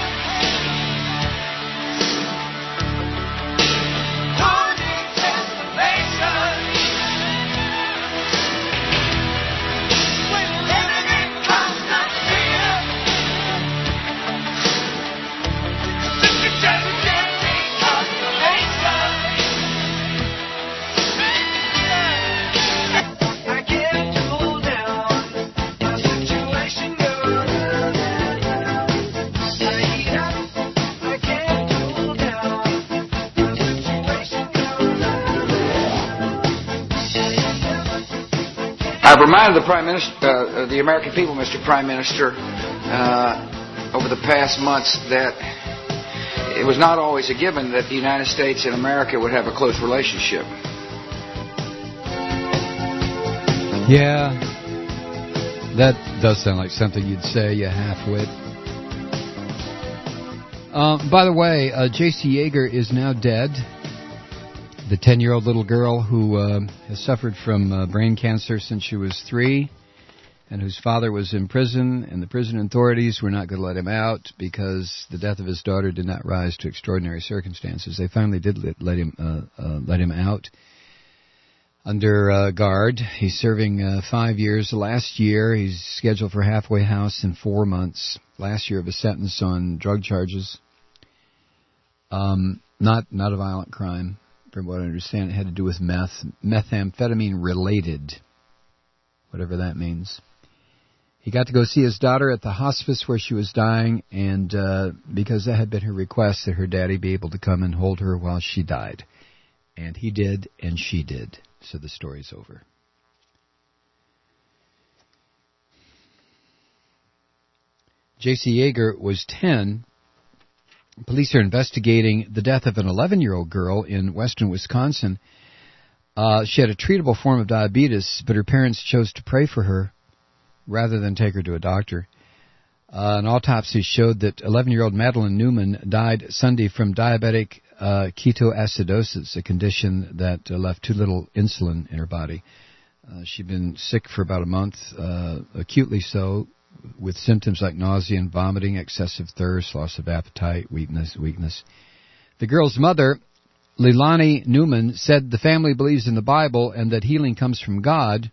I've reminded the Prime Minister, the American people, Mr. Prime Minister, over the past months that it was not always a given that the United States and America would have a close relationship. Yeah, that does sound like something you'd say, you half-wit. By the way, J.C. Yeager is now dead. The 10-year-old little girl who has suffered from brain cancer since she was 3 and whose father was in prison, and the prison authorities were not going to let him out because the death of his daughter did not rise to extraordinary circumstances. They finally did let him out under guard. He's serving 5 years. Last year, he's scheduled for halfway house in 4 months. Last year of a sentence on drug charges. Not a violent crime. From what I understand, it had to do with methamphetamine related, whatever that means. He got to go see his daughter at the hospice where she was dying, and because that had been her request that her daddy be able to come and hold her while she died. And he did, and she did. So the story's over. J.C. Yeager was 10. Police are investigating the death of an 11-year-old girl in western Wisconsin. She had a treatable form of diabetes, but her parents chose to pray for her rather than take her to a doctor. An autopsy showed that 11-year-old Madeline Newman died Sunday from diabetic ketoacidosis, a condition that left too little insulin in her body. She'd been sick for about a month, acutely so, with symptoms like nausea and vomiting, excessive thirst, loss of appetite, weakness. The girl's mother, Leilani Newman, said the family believes in the Bible and that healing comes from God.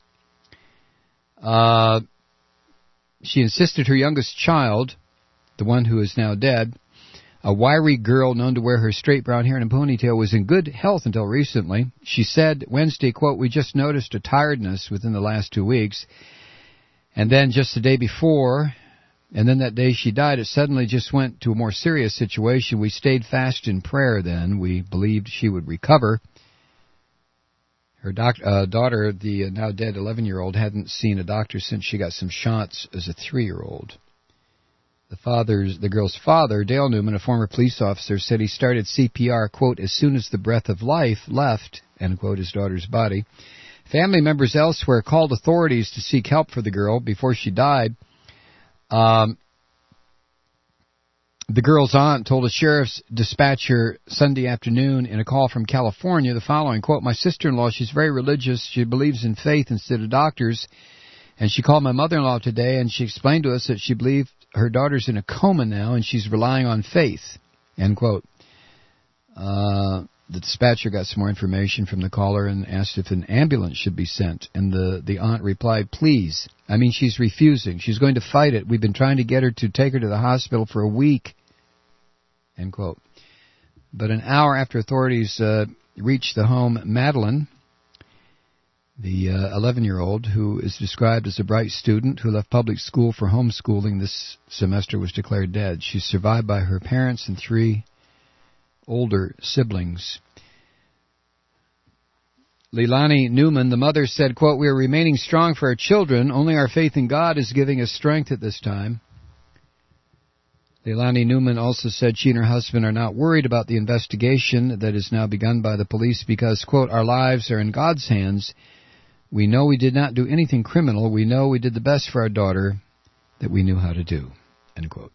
She insisted her youngest child, the one who is now dead, a wiry girl known to wear her straight brown hair in a ponytail, was in good health until recently. She said Wednesday, quote, "We just noticed a tiredness within the last 2 weeks. And then just the day before, and then that day she died, it suddenly just went to a more serious situation. We stayed fast in prayer then. We believed she would recover." Her daughter, the now dead 11-year-old, hadn't seen a doctor since she got some shots as a 3-year-old. The girl's father, Dale Newman, a former police officer, said he started CPR, quote, "as soon as the breath of life left," end quote, his daughter's body. Family members elsewhere called authorities to seek help for the girl before she died. The girl's aunt told a sheriff's dispatcher Sunday afternoon in a call from California the following, quote, "My sister-in-law, she's very religious. She believes in faith instead of doctors. And she called my mother-in-law today, and she explained to us that she believed her daughter's in a coma now, and she's relying on faith," end quote. The dispatcher got some more information from the caller and asked if an ambulance should be sent. And the aunt replied, "Please. I mean, she's refusing. She's going to fight it. We've been trying to get her to take her to the hospital for a week," end quote. But an hour after authorities reached the home, Madeline, the 11-year-old, who is described as a bright student who left public school for homeschooling this semester, was declared dead. She's survived by her parents and 3 older siblings. Leilani Newman, the mother, said, quote, "We are remaining strong for our children. Only our faith in God is giving us strength at this time." Leilani Newman also said she and her husband are not worried about the investigation that is now begun by the police because, quote, "our lives are in God's hands. We know we did not do anything criminal. We know we did the best for our daughter that we knew how to do," end quote.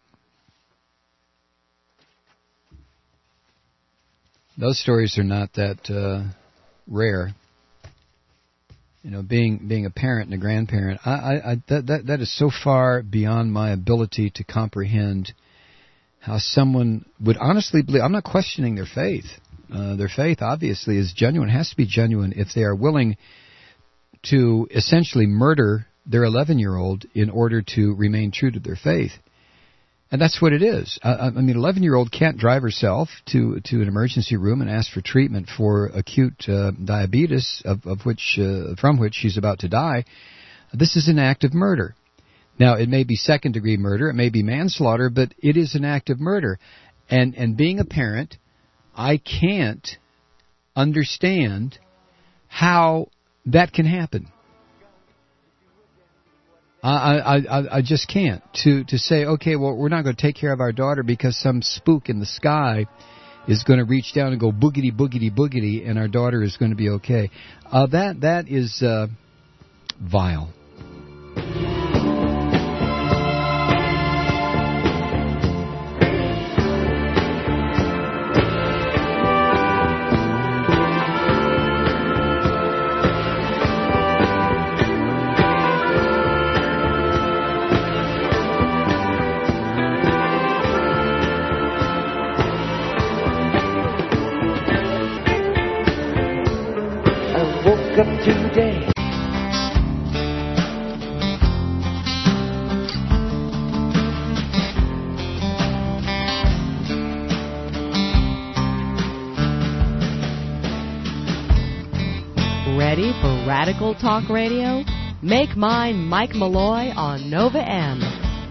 Those stories are not that rare. You know, being a parent and a grandparent, that is so far beyond my ability to comprehend how someone would honestly believe. I'm not questioning their faith. Their faith obviously is genuine, has to be genuine if they are willing to essentially murder their 11-year-old in order to remain true to their faith. And that's what it is. I mean, 11-year-old can't drive herself to an emergency room and ask for treatment for acute diabetes, from which she's about to die. This is an act of murder. Now, it may be second-degree murder, it may be manslaughter, but it is an act of murder. And being a parent, I can't understand how that can happen. I just can't. To say, okay, well, we're not going to take care of our daughter because some spook in the sky is going to reach down and go boogity, boogity, boogity, and our daughter is going to be okay. That is vile. Today. Ready for Radical Talk Radio? Make Mine Mike Malloy on Nova M.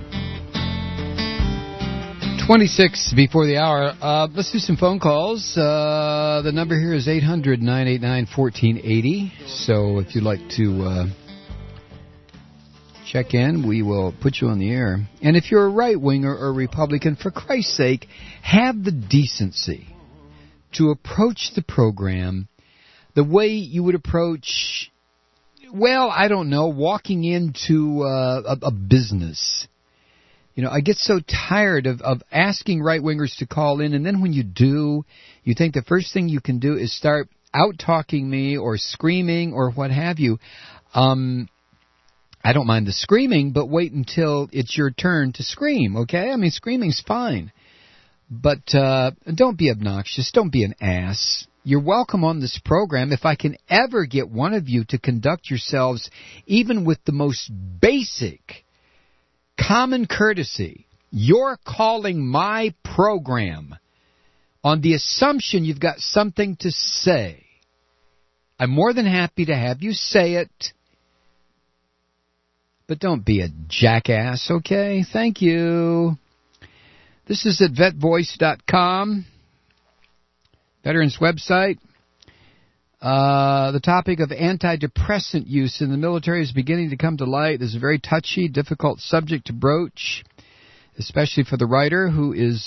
26 before the hour. Let's do some phone calls. The number here is 800-989-1480. So if you'd like to check in, we will put you on the air. And if you're a right-winger or Republican, for Christ's sake, have the decency to approach the program the way you would approach, well, I don't know, walking into a business. You know, I get so tired of asking right-wingers to call in, and then when you do, you think the first thing you can do is start out-talking me or screaming or what have you. I don't mind the screaming, but wait until it's your turn to scream, okay? I mean, screaming's fine. But don't be obnoxious. Don't be an ass. You're welcome on this program. If I can ever get one of you to conduct yourselves even with the most basic common courtesy, you're calling my program on the assumption you've got something to say. I'm more than happy to have you say it, but don't be a jackass, okay? Thank you. This is at vetvoice.com, veterans website. The topic of antidepressant use in the military is beginning to come to light. This is a very touchy, difficult subject to broach, especially for the writer, who is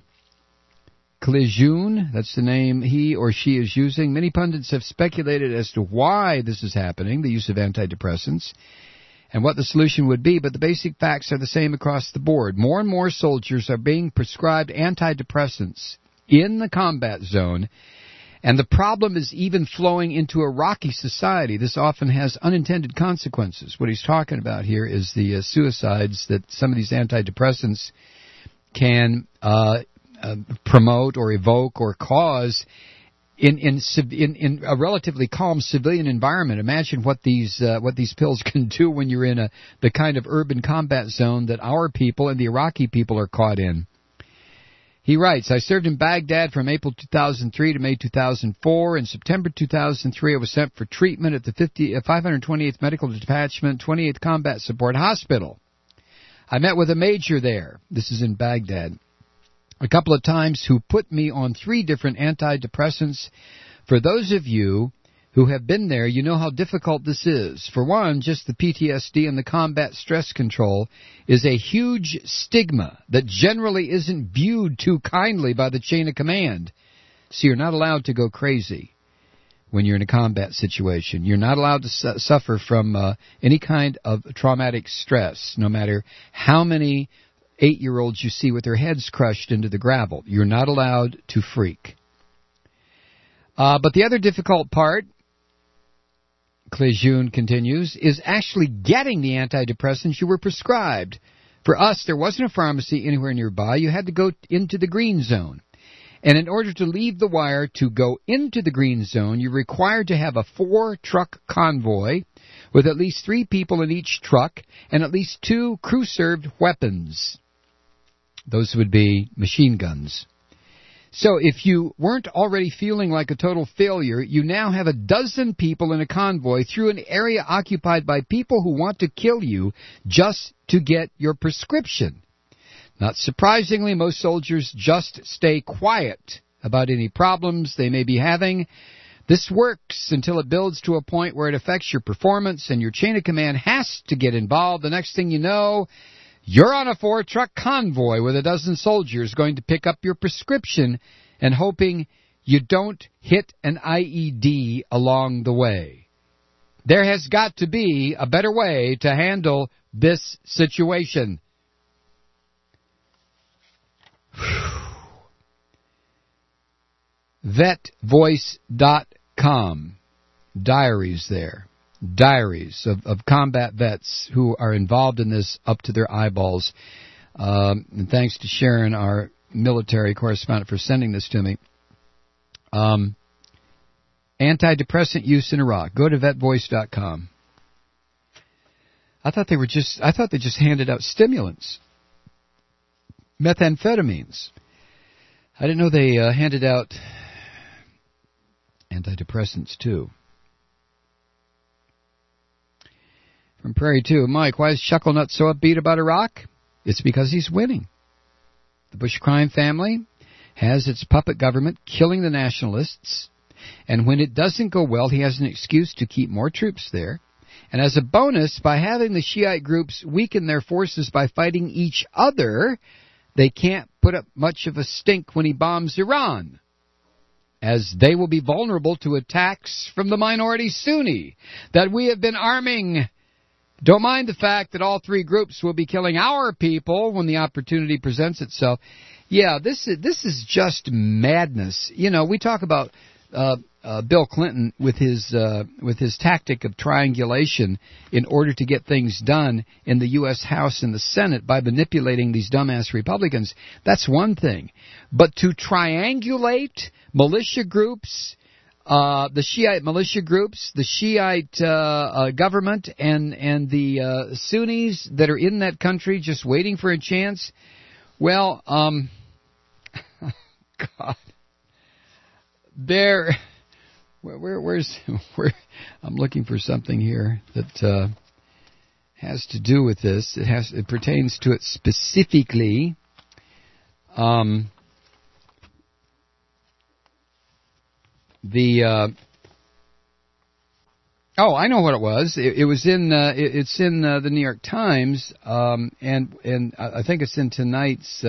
Klejun. That's the name he or she is using. Many pundits have speculated as to why this is happening, the use of antidepressants, and what the solution would be, but the basic facts are the same across the board. More and more soldiers are being prescribed antidepressants in the combat zone, and the problem is even flowing into Iraqi society. This often has unintended consequences. What he's talking about here is the suicides that some of these antidepressants can promote or evoke or cause in a relatively calm civilian environment. Imagine what these pills can do when you're in the kind of urban combat zone that our people and the Iraqi people are caught in. He writes, I served in Baghdad from April 2003 to May 2004. In September 2003, I was sent for treatment at the 528th Medical Detachment, 28th Combat Support Hospital. I met with a major there. This is in Baghdad. A couple of times, who put me on 3 different antidepressants. For those of you who have been there, you know how difficult this is. For one, just the PTSD and the combat stress control is a huge stigma that generally isn't viewed too kindly by the chain of command. So you're not allowed to go crazy when you're in a combat situation. You're not allowed to suffer from any kind of traumatic stress, no matter how many 8-year-olds you see with their heads crushed into the gravel. You're not allowed to freak. But the other difficult part, Klejun continues, is actually getting the antidepressants you were prescribed. For us, there wasn't a pharmacy anywhere nearby. You had to go into the green zone. And in order to leave the wire to go into the green zone, you're required to have a 4-truck convoy with at least 3 people in each truck and at least 2 crew-served weapons. Those would be machine guns. So if you weren't already feeling like a total failure, you now have a dozen people in a convoy through an area occupied by people who want to kill you just to get your prescription. Not surprisingly, most soldiers just stay quiet about any problems they may be having. This works until it builds to a point where it affects your performance and your chain of command has to get involved. The next thing you know, you're on a 4-truck convoy with a dozen soldiers going to pick up your prescription and hoping you don't hit an IED along the way. There has got to be a better way to handle this situation. Vetvoice.com. Diaries there. Diaries of combat vets who are involved in this up to their eyeballs. And thanks to Sharon, our military correspondent, for sending this to me. Antidepressant use in Iraq. Go to vetvoice.com. I thought they just handed out stimulants, methamphetamines. I didn't know they handed out antidepressants too. From Prairie 2, Mike, why is Chucklenut so upbeat about Iraq? It's because he's winning. The Bush crime family has its puppet government killing the nationalists, and when it doesn't go well, he has an excuse to keep more troops there. And as a bonus, by having the Shiite groups weaken their forces by fighting each other, they can't put up much of a stink when he bombs Iran, as they will be vulnerable to attacks from the minority Sunni that we have been arming. Don't mind the fact that all three groups will be killing our people when the opportunity presents itself. Yeah, this is just madness. You know, we talk about Bill Clinton with his tactic of triangulation in order to get things done in the U.S. House and the Senate by manipulating these dumbass Republicans. That's one thing. But to triangulate militia groups, the Shiite militia groups, the Shiite government, and the Sunnis that are in that country just waiting for a chance, well, God. I'm looking for something here that has to do with this. It pertains to it specifically. I know what it was. It was in it's in the New York Times, and I think it's in tonight's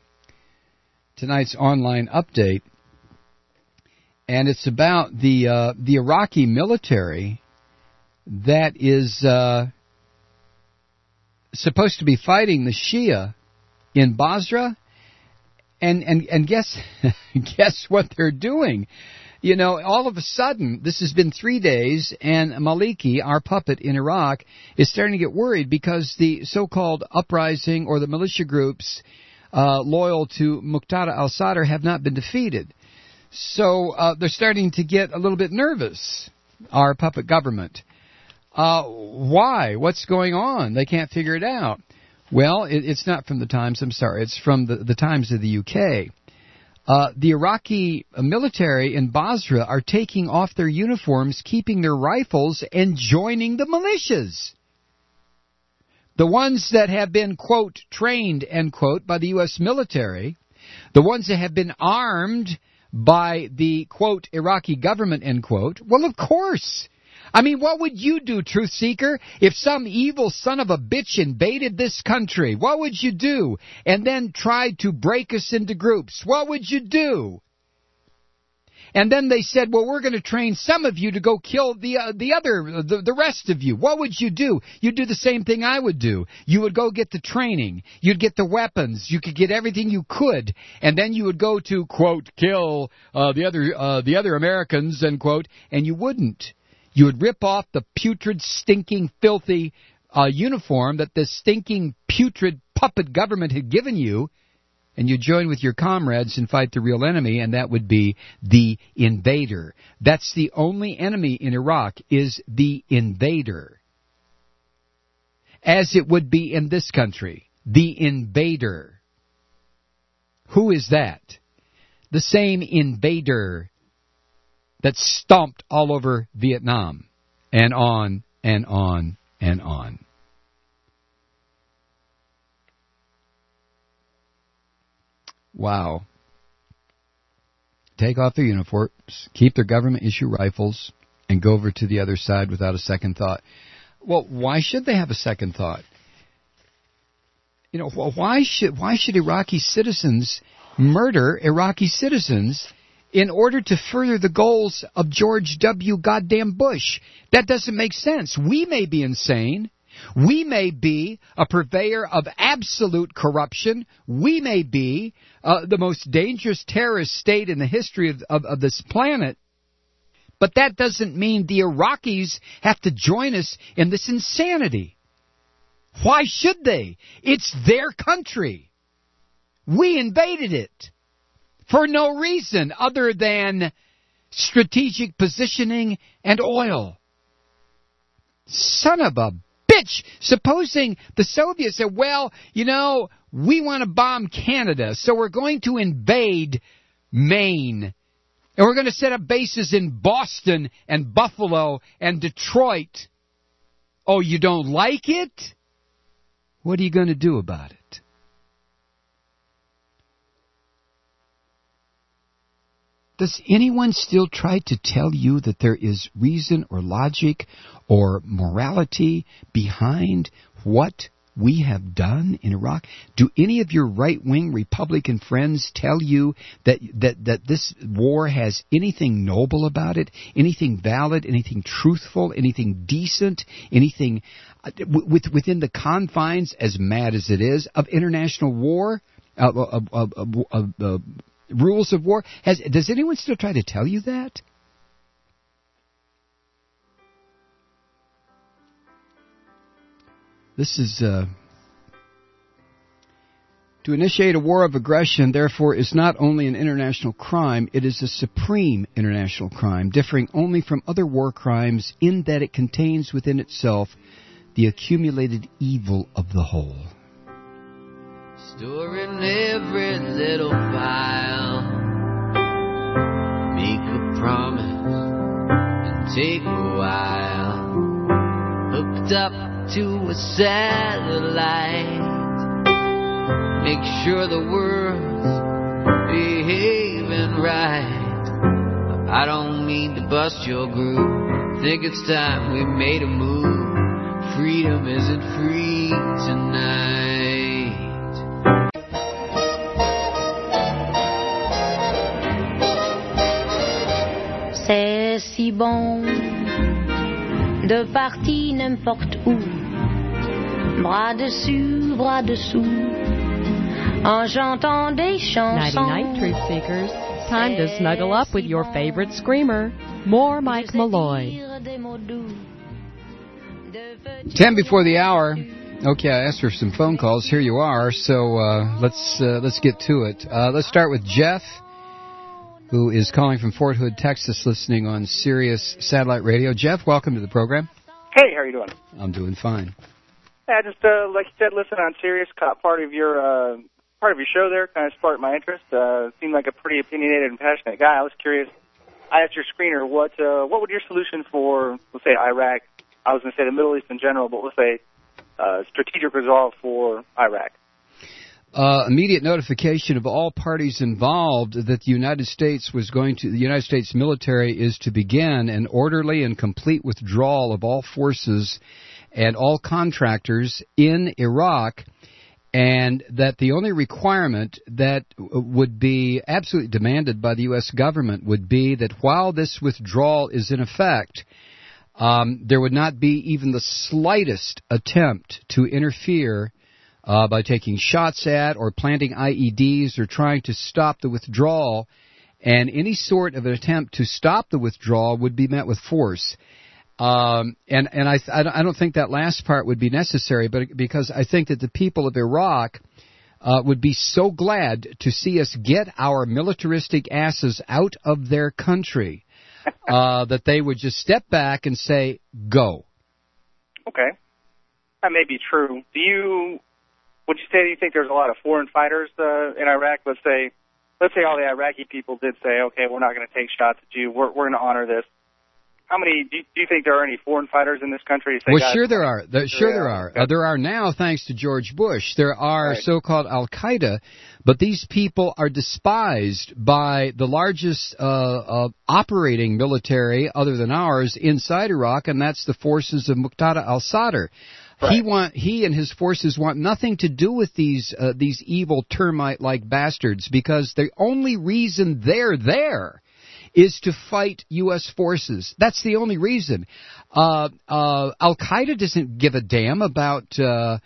online update. And it's about the Iraqi military that is supposed to be fighting the Shia in Basra, and guess what they're doing? You know, all of a sudden, this has been 3 days, and Maliki, our puppet in Iraq, is starting to get worried because the so-called uprising or the militia groups loyal to Muqtada al-Sadr have not been defeated. So they're starting to get a little bit nervous, our puppet government. Why? What's going on? They can't figure it out. Well, it's not from the Times, I'm sorry. It's from the Times of the UK. The Iraqi military in Basra are taking off their uniforms, keeping their rifles, and joining the militias. The ones that have been, quote, trained, end quote, by the U.S. military, the ones that have been armed by the, quote, Iraqi government, end quote. Well, of course. I mean, what would you do, truth seeker, if some evil son of a bitch invaded this country? What would you do? And then tried to break us into groups. What would you do? And then they said, well, we're going to train some of you to go kill the rest of you. What would you do? You'd do the same thing I would do. You would go get the training. You'd get the weapons. You could get everything you could. And then you would go to, quote, kill the other Americans, end quote, and you wouldn't. You would rip off the putrid, stinking, filthy uniform that this stinking, putrid puppet government had given you, and you join with your comrades and fight the real enemy, and that would be the invader. That's the only enemy in Iraq, is the invader. As it would be in this country, the invader. Who is that? The same invader that stomped all over Vietnam, and on and on and on. Wow. Take off their uniforms, keep their government-issue rifles, and go over to the other side without a second thought. Well, why should they have a second thought? You know, why should Iraqi citizens murder Iraqi citizens in order to further the goals of George W. goddamn Bush? That doesn't make sense. We may be insane. We may be a purveyor of absolute corruption. We may be the most dangerous terrorist state in the history of this planet. But that doesn't mean the Iraqis have to join us in this insanity. Why should they? It's their country. We invaded it for no reason other than strategic positioning and oil. Son of a bitch! Supposing the Soviets said, well, you know, we want to bomb Canada, so we're going to invade Maine. And we're going to set up bases in Boston and Buffalo and Detroit. Oh, you don't like it? What are you going to do about it? Does anyone still try to tell you that there is reason or logic or morality behind what we have done in Iraq? Do any of your right-wing Republican friends tell you that this war has anything noble about it, anything valid, anything truthful, anything decent, anything within the confines, as mad as it is, of international war, rules of war? Does anyone still try to tell you that? This is to initiate a war of aggression, therefore, is not only an international crime, it is a supreme international crime, differing only from other war crimes in that it contains within itself the accumulated evil of the whole. Storing every little file. Make a promise and take a while. Hooked up to a satellite. Make sure the world's behaving right. I don't mean to bust your groove. Think it's time we made a move. Freedom isn't free tonight. C'est si bon de partir n'importe où, bras dessus, bras dessous, en chantant des chansons. Nighty-night, truth seekers. Time to snuggle up with your favorite screamer. More Mike Malloy. 10 before the hour. Okay, I asked for some phone calls. Here you are. So let's get to it. Let's start with Jeff, who is calling from Fort Hood, Texas, listening on Sirius Satellite Radio. Jeff, welcome to the program. Hey, how are you doing? I'm doing fine. Yeah, just like you said, listen on Sirius, caught part of your show there, kind of sparked my interest. Seemed like a pretty opinionated and passionate guy. I was curious. I asked your screener what would your solution for, let's say, Iraq? I was going to say the Middle East in general, but let's say strategic resolve for Iraq. Immediate notification of all parties involved that the United States military is to begin an orderly and complete withdrawal of all forces and all contractors in Iraq, and that the only requirement that would be absolutely demanded by the U.S. government would be that while this withdrawal is in effect, there would not be even the slightest attempt to interfere by taking shots at or planting IEDs or trying to stop the withdrawal, and any sort of an attempt to stop the withdrawal would be met with force. And I don't think that last part would be necessary, but because I think that the people of Iraq would be so glad to see us get our militaristic asses out of their country that they would just step back and say, go. Okay. That may be true. Would you say, do you think there's a lot of foreign fighters in Iraq? Let's say all the Iraqi people did say, okay, we're not going to take shots at you. We're going to honor this. How many, do you think there are any foreign fighters in this country? Well, sure there are. There are. Okay. There are now, thanks to George Bush. There are so-called Al-Qaeda, but these people are despised by the largest operating military, other than ours, inside Iraq, and that's the forces of Muqtada al-Sadr. Right. He and his forces want nothing to do with these evil termite-like bastards, because the only reason they're there is to fight U.S. forces. That's the only reason. Al-Qaeda doesn't give a damn about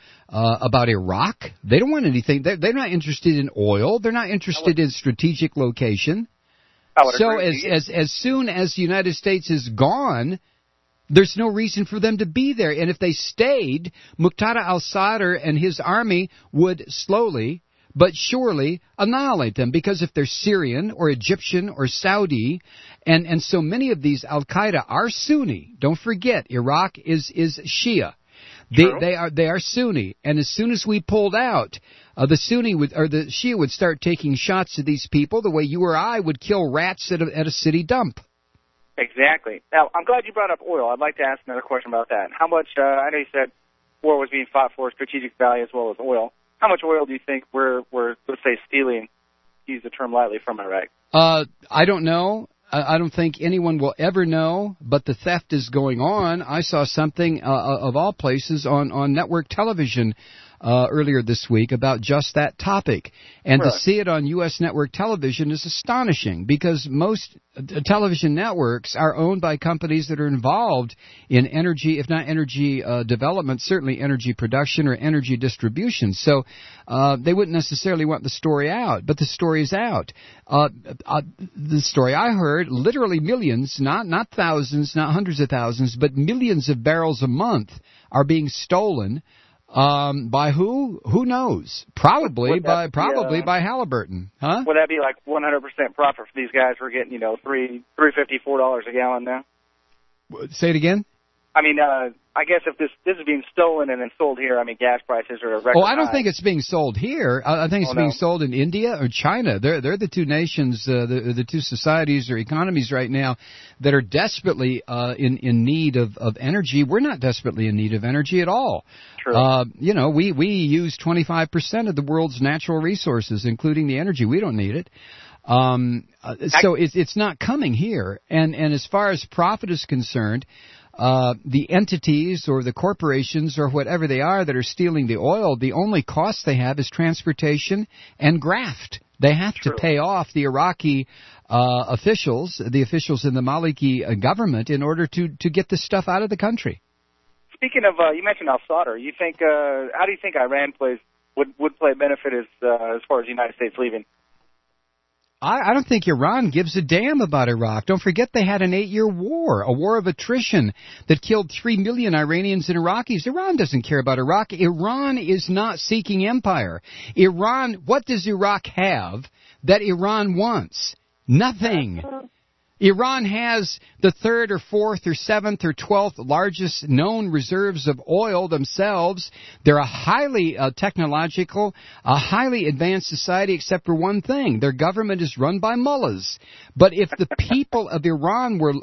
Iraq. They don't want anything. They're not interested in oil. They're not interested in strategic location. So as soon as the United States is gone, there's no reason for them to be there. And if they stayed, Muqtada al-Sadr and his army would slowly but surely annihilate them, because if they're Syrian or Egyptian or Saudi, and so many of these Al-Qaeda are Sunni. Don't forget, Iraq is Shia. They are Sunni, and as soon as we pulled out, the Shia would start taking shots at these people the way you or I would kill rats at a city dump. Exactly. Now, I'm glad you brought up oil. I'd like to ask another question about that. How much, I know you said war was being fought for strategic value as well as oil. How much oil do you think we're let's say, stealing, to use the term lightly, from Iraq? I don't know. I don't think anyone will ever know, but the theft is going on. I saw something, of all places, on network television earlier this week about just that topic. And Really? to see it on U.S. network television is astonishing because most television networks are owned by companies that are involved in energy, if not energy development, certainly energy production or energy distribution. So they wouldn't necessarily want the story out, but the story is out. The story I heard, literally millions, not thousands, not hundreds of thousands, but millions of barrels a month are being stolen. By who? Who knows? Probably by Halliburton, huh? Would that be like 100% profit for these guys? We're getting, $3.54 a gallon now. Say it again. I mean, I guess if this is being stolen and then sold here, I mean, gas prices are a record Oh, I don't high. think it's being sold here. I think it's being sold in India or China. They're the two nations, the two societies or economies right now that are desperately in need of energy. We're not desperately in need of energy at all. True. We use 25% of the world's natural resources, including the energy. We don't need it. So it's not coming here. And as far as profit is concerned, the entities or the corporations or whatever they are that are stealing the oil, the only cost they have is transportation and graft. They have to pay off the Iraqi officials, the officials in the Maliki government, in order to get this stuff out of the country. Speaking of, you mentioned al-Sadr. You think, how do you think Iran would play benefit as far as the United States leaving? I don't think Iran gives a damn about Iraq. Don't forget they had an 8-year war, a war of attrition that killed 3 million Iranians and Iraqis. Iran doesn't care about Iraq. Iran is not seeking empire. What does Iraq have that Iran wants? Nothing. Iran has the 3rd or 4th or 7th or 12th largest known reserves of oil themselves. They're a highly technological, a highly advanced society except for one thing. Their government is run by mullahs. But if the people of Iran were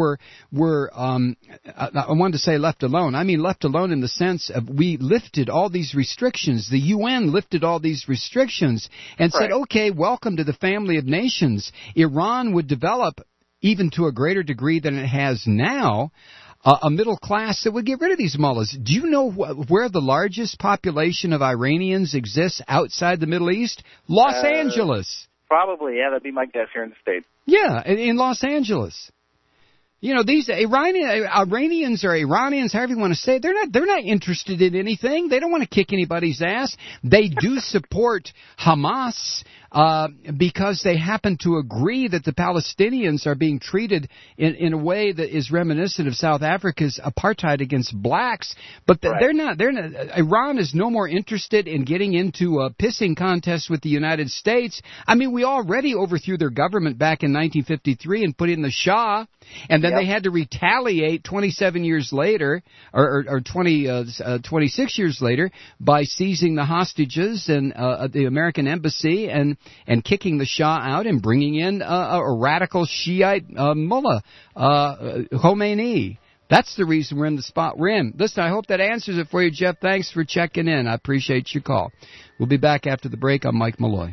I wanted to say left alone. I mean left alone in the sense of we lifted all these restrictions. The UN lifted all these restrictions and said, okay, welcome to the family of nations. Iran would develop, even to a greater degree than it has now, a middle class that would get rid of these mullahs. Do you know where the largest population of Iranians exists outside the Middle East? Los Angeles. Probably, yeah, that'd be my guess here in the States. Yeah, in Los Angeles. These Iranians or Iranians, however you want to say it, they're not interested in anything. They don't want to kick anybody's ass. They do support Hamas because they happen to agree that the Palestinians are being treated in a way that is reminiscent of South Africa's apartheid against blacks. But they're not. Iran is no more interested in getting into a pissing contest with the United States. I mean, we already overthrew their government back in 1953 and put in the Shah. And then they had to retaliate 27 years later, or 26 years later, by seizing the hostages and the American embassy and kicking the Shah out and bringing in a radical Shiite mullah, Khomeini. That's the reason we're in the spot we're in. Listen, I hope that answers it for you, Jeff. Thanks for checking in. I appreciate your call. We'll be back after the break. I'm Mike Malloy.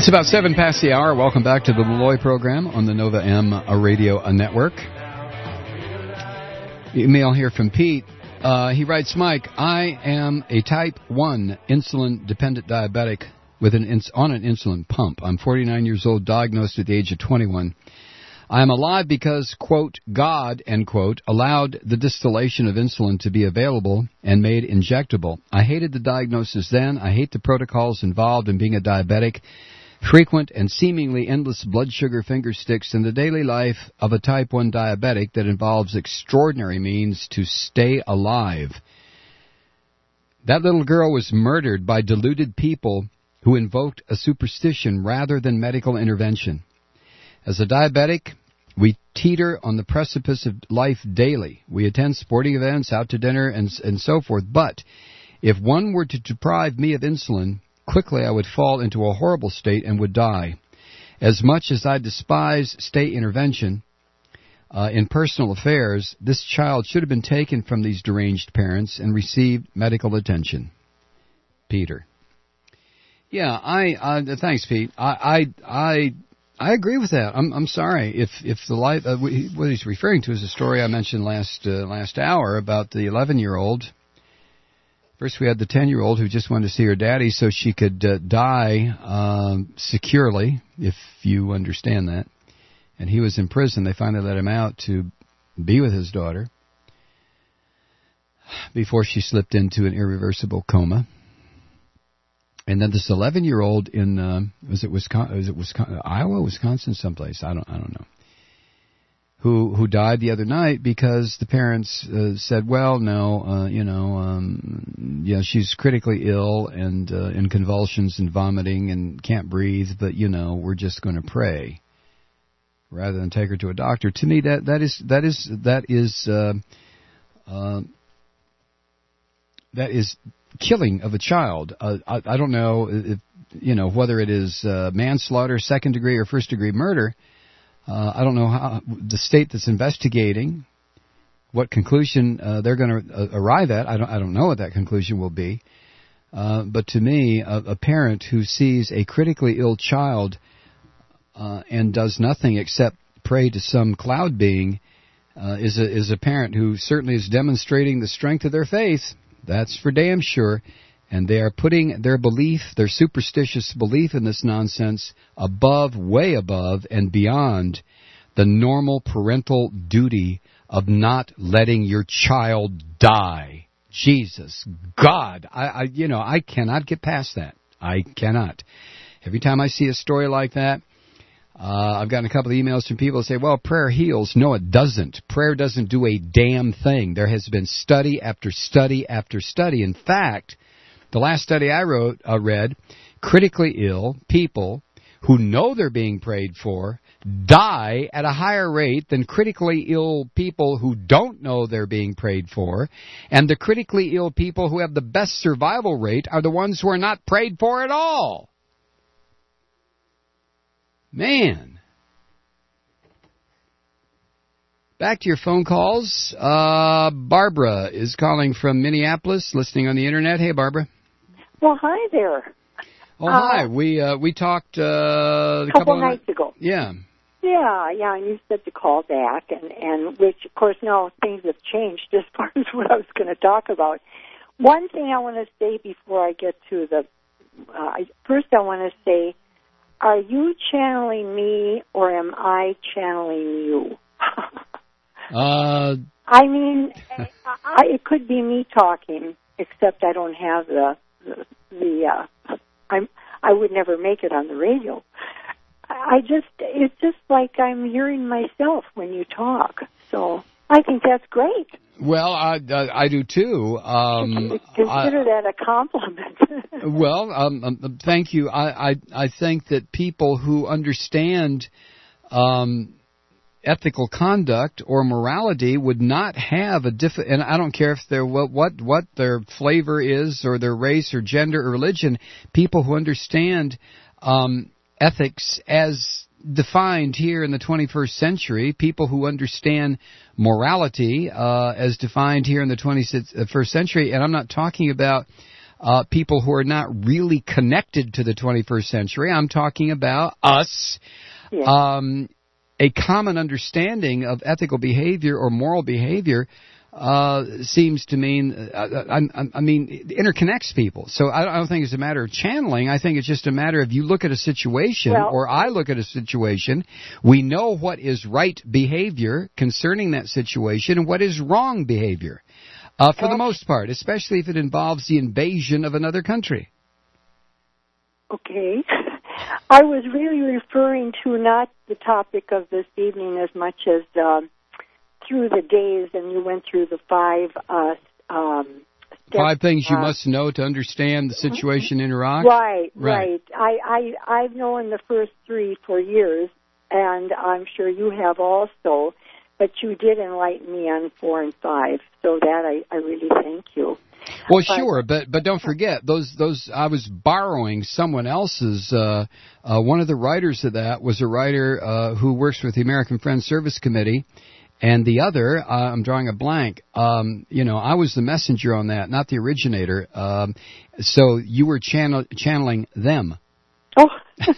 It's about 7 past the hour. Welcome back to the Malloy program on the Nova M Radio Network. Email here from Pete. He writes, Mike, I am a type 1 insulin-dependent diabetic on an insulin pump. I'm 49 years old, diagnosed at the age of 21. I am alive because, quote, God, end quote, allowed the distillation of insulin to be available and made injectable. I hated the diagnosis then. I hate the protocols involved in being a diabetic, frequent and seemingly endless blood sugar finger sticks in the daily life of a type 1 diabetic that involves extraordinary means to stay alive. That little girl was murdered by deluded people who invoked a superstition rather than medical intervention. As a diabetic, we teeter on the precipice of life daily. We attend sporting events, out to dinner, and so forth. But if one were to deprive me of insulin, quickly I would fall into a horrible state and would die. As much as I despise state intervention in personal affairs, this child should have been taken from these deranged parents and received medical attention. Peter. Yeah, thanks, Pete. I agree with that. I'm sorry if the life what he's referring to is a story I mentioned last hour about the 11-year-old. First, we had the 10-year-old who just wanted to see her daddy so she could die securely, if you understand that. And he was in prison. They finally let him out to be with his daughter before she slipped into an irreversible coma. And then this 11-year-old in was it Wisconsin, Iowa, Wisconsin, someplace, I don't know, who died the other night because the parents said, well, no, she's critically ill and in convulsions and vomiting and can't breathe, but we're just going to pray rather than take her to a doctor. To me, that is killing of a child. I don't know if, whether it is manslaughter, second degree, or first degree murder. I don't know how the state that's investigating what conclusion they're going to arrive at. I don't know what that conclusion will be. But to me, a parent who sees a critically ill child and does nothing except pray to some cloud being is a parent who certainly is demonstrating the strength of their faith. That's for damn sure. And they are putting their belief, their superstitious belief in this nonsense way above and beyond the normal parental duty of not letting your child die. Jesus, God, I cannot get past that. I cannot. Every time I see a story like that, I've gotten a couple of emails from people who say, well, prayer heals. No, it doesn't. Prayer doesn't do a damn thing. There has been study after study after study. In fact, the last study I read, critically ill people who know they're being prayed for die at a higher rate than critically ill people who don't know they're being prayed for. And the critically ill people who have the best survival rate are the ones who are not prayed for at all. Man. Back to your phone calls. Barbara is calling from Minneapolis, listening on the Internet. Hey, Barbara. Well, hi there. Oh, hi. We talked a couple nights ago. Yeah. Yeah, and you said to call back, and which, of course, now things have changed as far as what I was going to talk about. One thing I want to say before I get to first I want to say, are you channeling me or am I channeling you? I mean, it could be me talking, except I don't have I would never make it on the radio. It's just like I'm hearing myself when you talk. So I think that's great. Well, I do too. Consider that a compliment. Well, thank you. I think that people who understand ethical conduct or morality would not have and I don't care if they're what their flavor is or their race or gender or religion. People who understand ethics as defined here in the 21st century, people who understand morality as defined here in the 21st century, and I'm not talking about people who are not really connected to the 21st century. I'm talking about us. Yeah. A common understanding of ethical behavior or moral behavior seems to mean, it interconnects people. So I don't think it's a matter of channeling. I think it's just a matter of you look at a situation, or I look at a situation, we know what is right behavior concerning that situation and what is wrong behavior, for the most part, especially if it involves the invasion of another country. Okay. I was really referring to not the topic of this evening as much as through the days, and you went through the 5 5 things you must know to understand the situation in Iraq? Right. I've known the first 3 for years, and I'm sure you have also, but you did enlighten me on 4 and 5, so that I really thank you. Well, sure, but don't forget those. I was borrowing someone else's. One of the writers of that was a writer who works with the American Friends Service Committee, and the other, I'm drawing a blank. I was the messenger on that, not the originator. So you were channeling them. Oh.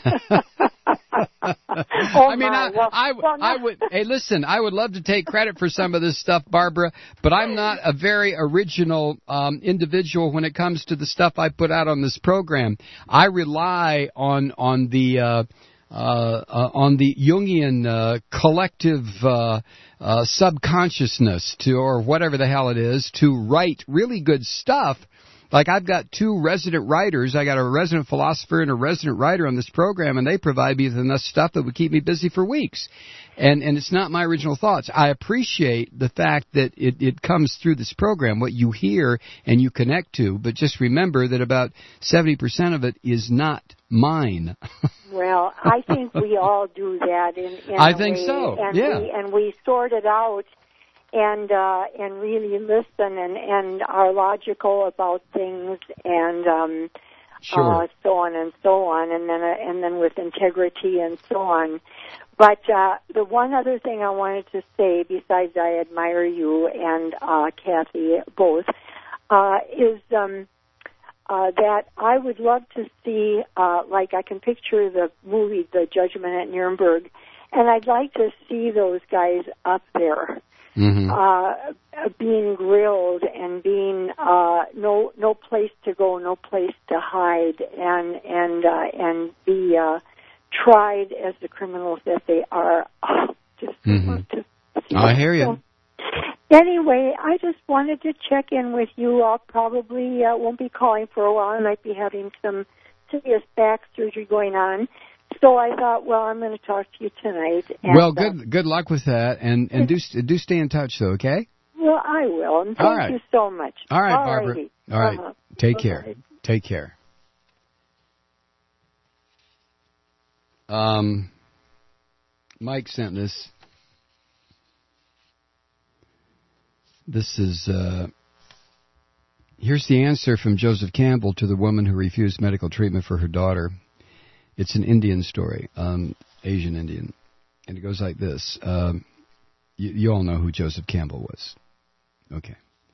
I would. Hey, listen, I would love to take credit for some of this stuff, Barbara, but I'm not a very original individual when it comes to the stuff I put out on this program. I rely on the Jungian collective subconsciousness or whatever the hell it is, to write really good stuff. Like, I've got 2 resident writers. I got a resident philosopher and a resident writer on this program, and they provide me with enough stuff that would keep me busy for weeks. And it's not my original thoughts. I appreciate the fact that it comes through this program, what you hear and you connect to, but just remember that about 70% of it is not mine. Well, I think we all do that in I a think way, so, and yeah. we sort it out and really listen and are logical about things and sure. So on and so on, and then with integrity and so on. But the one other thing I wanted to say, besides I admire you and Kathy both, is that I would love to see, like I can picture the movie The Judgment at Nuremberg, and I'd like to see those guys up there. Mm-hmm. Being grilled and being no place to go, no place to hide, and be tried as the criminals that they are. I hear you. Anyway, I just wanted to check in with you. I'll probably won't be calling for a while. I might be having some serious back surgery going on. So I thought, well, I'm going to talk to you tonight. And, well, good luck with that, and do stay in touch, though, okay? Well, I will, and thank you so much. All right, Barbara. All right, take care. Bye-bye. Take care. Mike sent this. This is, here's the answer from Joseph Campbell to the woman who refused medical treatment for her daughter. It's an Indian story, Asian Indian. And it goes like this. You all know who Joseph Campbell was. Okay.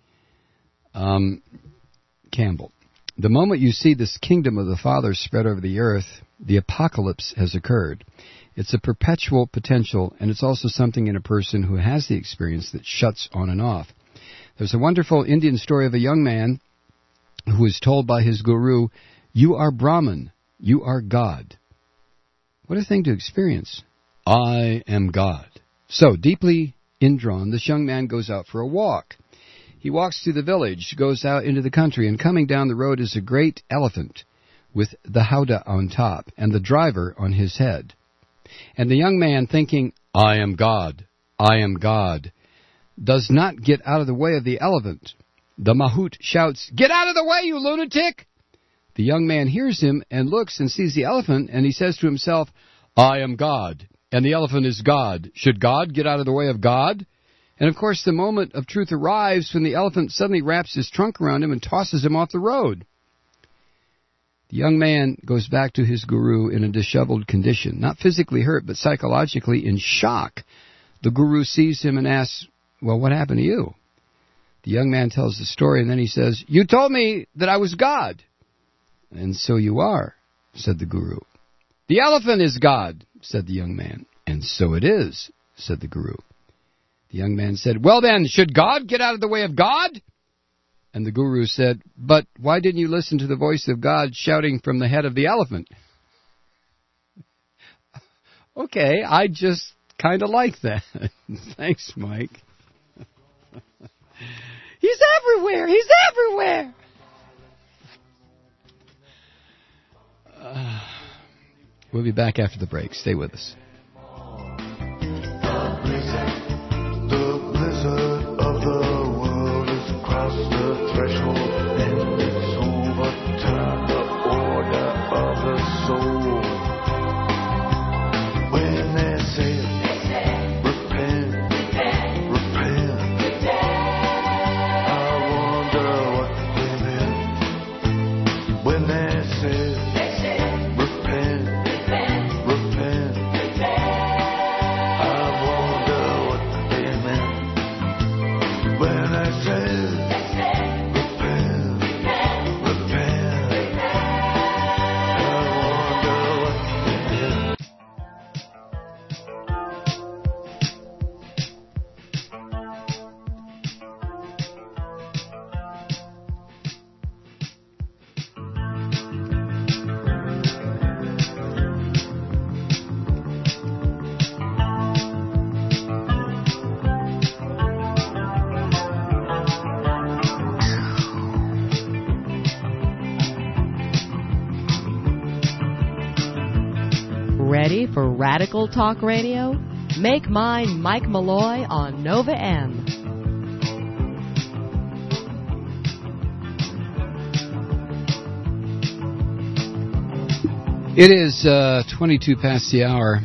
Campbell. The moment you see this kingdom of the Father spread over the earth, the apocalypse has occurred. It's a perpetual potential, and it's also something in a person who has the experience that shuts on and off. There's a wonderful Indian story of a young man who is told by his guru, "You are Brahman. You are God." What a thing to experience. I am God. So, deeply indrawn, this young man goes out for a walk. He walks through the village, goes out into the country, and coming down the road is a great elephant with the howdah on top and the driver on his head. And the young man, thinking, I am God, does not get out of the way of the elephant. The mahout shouts, "Get out of the way, you lunatic!" The young man hears him and looks and sees the elephant, and he says to himself, I am God, and the elephant is God. Should God get out of the way of God? And of course the moment of truth arrives when the elephant suddenly wraps his trunk around him and tosses him off the road. The young man goes back to his guru in a disheveled condition, not physically hurt, but psychologically in shock. The guru sees him and asks, well, what happened to you? The young man tells the story, and then he says, "You told me that I was God." "And so you are," said the guru. "The elephant is God," said the young man. "And so it is," said the guru. The young man said, "Well then, should God get out of the way of God?" And the guru said, "But why didn't you listen to the voice of God shouting from the head of the elephant?" Okay, I just kind of like that. Thanks, Mike. He's everywhere! He's everywhere! We'll be back after the break. Stay with us. The blizzard of the world is across the threshold, and it's overturned the order of the soul. When they say, repent, repent, I wonder what they meant. When they say, repent, repent, I wonder what they meant. When I say, repent, repent, I wonder what they meant. Ready for Radical Talk Radio? Make mine Mike Malloy on Nova M. It is 22 past the hour.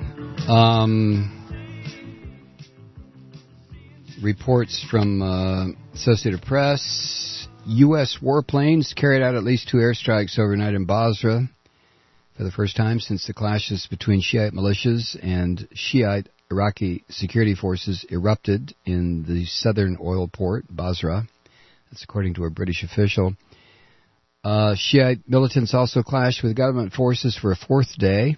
Reports from Associated Press. U.S. warplanes carried out at least 2 airstrikes overnight in Basra for the first time since the clashes between Shiite militias and Shiite Iraqi security forces erupted in the southern oil port, Basra. That's according to a British official. Shiite militants also clashed with government forces for a 4th day.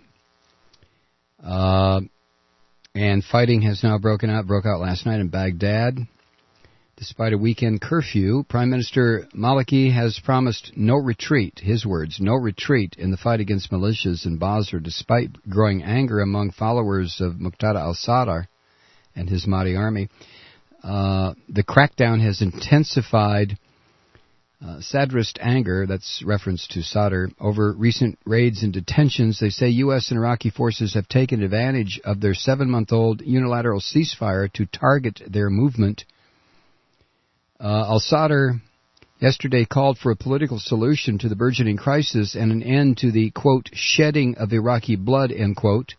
And fighting has now broke out last night in Baghdad. Despite a weekend curfew, Prime Minister Maliki has promised no retreat, his words, no retreat in the fight against militias in Basra, despite growing anger among followers of Muqtada al-Sadr and his Mahdi army. The crackdown has intensified Sadrist anger, that's reference to Sadr, over recent raids and detentions. They say U.S. and Iraqi forces have taken advantage of their 7-month-old unilateral ceasefire to target their movement. Al-Sadr yesterday called for a political solution to the burgeoning crisis and an end to the, quote, shedding of Iraqi blood, end quote.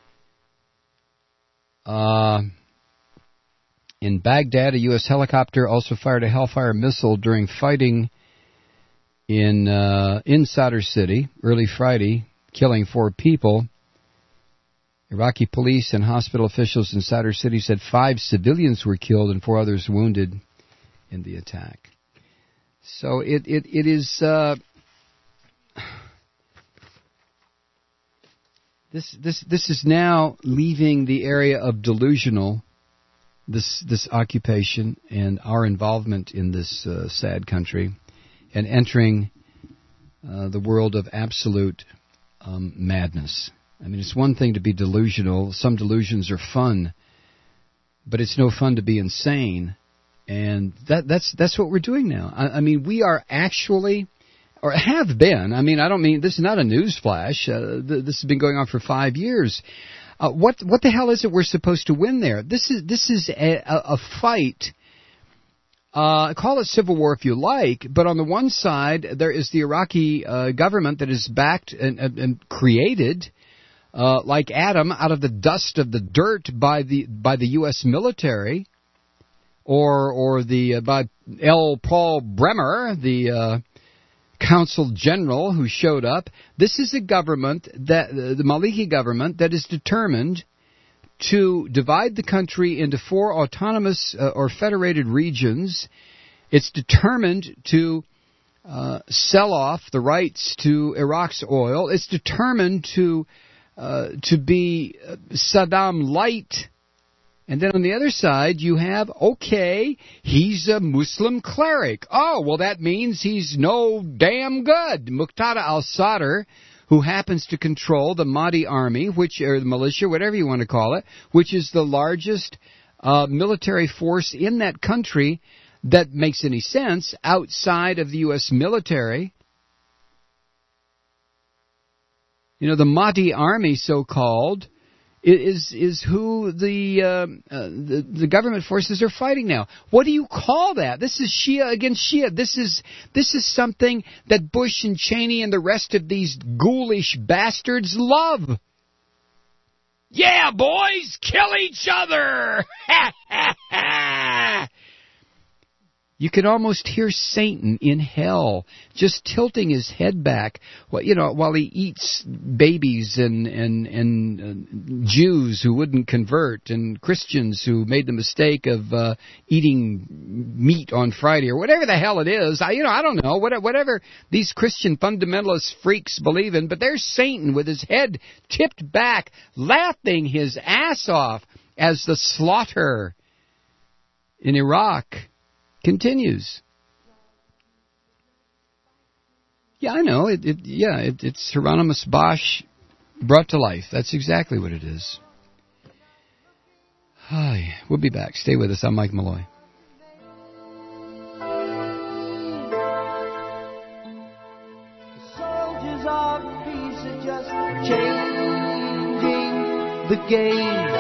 In Baghdad, a U.S. helicopter also fired a Hellfire missile during fighting in Sadr city early Friday, killing 4 people. Iraqi police and hospital officials in Sadr city said 5 civilians were killed and 4 others wounded in the attack. So it is this is now leaving the area of delusional. This occupation and our involvement in this sad country, and entering the world of absolute madness. I mean, it's one thing to be delusional. Some delusions are fun, but it's no fun to be insane. And that's what we're doing now. I mean, we are actually, or have been. I mean, I don't mean this is not a news flash. This has been going on for 5 years. What the hell is it we're supposed to win there? This is a fight. Call it civil war if you like, but on the one side there is the Iraqi government that is backed and created like Adam out of the dust of the dirt by the U.S. military, or by L. Paul Bremer, the Consul General who showed up. This is a government, that the Maliki government, that is determined to divide the country into 4 autonomous or federated regions It's determined to sell off the rights to Iraq's oil. It's determined to be Saddam light. And then on the other side, you have, okay, he's a Muslim cleric. Oh, well, that means he's no damn good. Muqtada al-Sadr, who happens to control the Mahdi army, or the militia, whatever you want to call it, which is the largest military force in that country that makes any sense outside of the U.S. military. You know, the Mahdi army, so-called, is who the government forces are fighting now. What do you call that? This is Shia against Shia. This is something that Bush and Cheney and the rest of these ghoulish bastards love. Yeah, boys, kill each other. You can almost hear Satan in hell just tilting his head back, while he eats babies and Jews who wouldn't convert and Christians who made the mistake of eating meat on Friday or whatever the hell it is. I don't know, whatever these Christian fundamentalist freaks believe in. But there's Satan with his head tipped back, laughing his ass off as the slaughter in Iraq continues. Yeah, I know. It's Hieronymus Bosch brought to life. That's exactly what it is. Hi, we'll be back. Stay with us. I'm Mike Malloy. Soldiers of peace are just changing the game.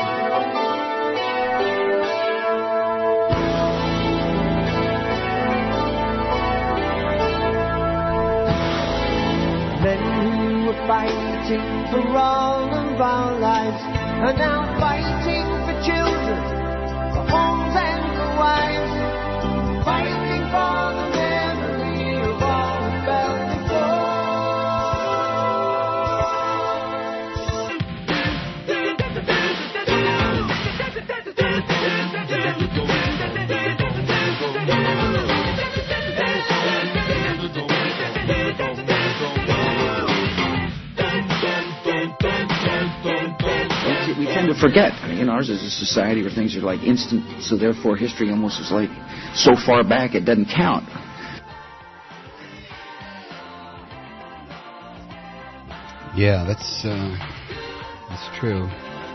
Men who were fighting for all of our lives are now fighting for children, for homes and for wives, fighting for the memory of all who fell We tend to forget. I mean, ours is a society where things are like instant, so therefore history almost is like so far back it doesn't count. Yeah, that's true.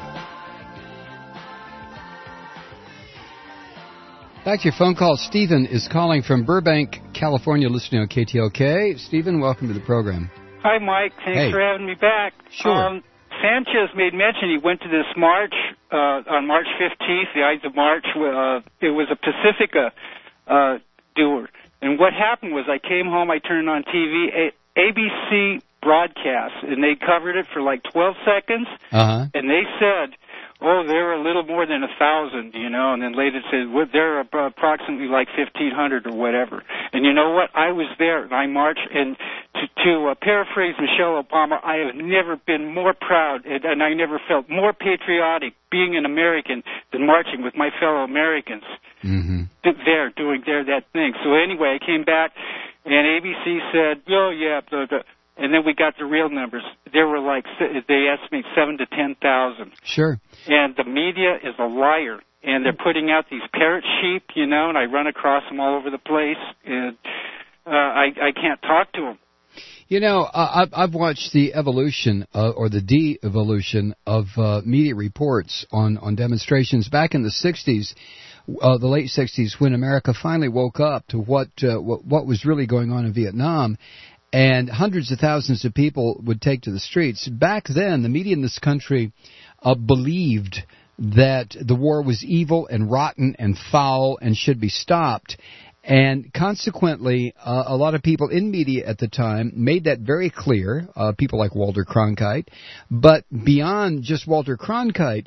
Back to your phone call. Stephen is calling from Burbank, California, listening on KTLK. Stephen, welcome to the program. Hi, Mike. Thanks for having me back. Sure. Sanchez made mention he went to this march on March 15th, the Ides of March. It was a Pacifica doer. And what happened was I came home, I turned on TV, ABC broadcast, and they covered it for like 12 seconds. Uh-huh. And they said, oh, they're a little more than 1,000, and then later said, well, they're approximately like 1,500 or whatever. And you know what? I was there, and I marched, and to paraphrase Michelle Obama, I have never been more proud, and I never felt more patriotic being an American than marching with my fellow Americans. Mm-hmm. There, doing that thing. So anyway, I came back, and ABC said, oh, yeah, blah, blah. And then we got the real numbers. There were they estimate 7,000 to 10,000. Sure. And the media is a liar. And they're putting out these parrot sheep, and I run across them all over the place. And I can't talk to them. I've watched the evolution or the de-evolution of media reports on demonstrations back in the 60s. The late 60s, when America finally woke up to what was really going on in Vietnam. And hundreds of thousands of people would take to the streets. Back then, the media in this country believed that the war was evil and rotten and foul and should be stopped. And consequently, a lot of people in media at the time made that very clear, people like Walter Cronkite. But beyond just Walter Cronkite,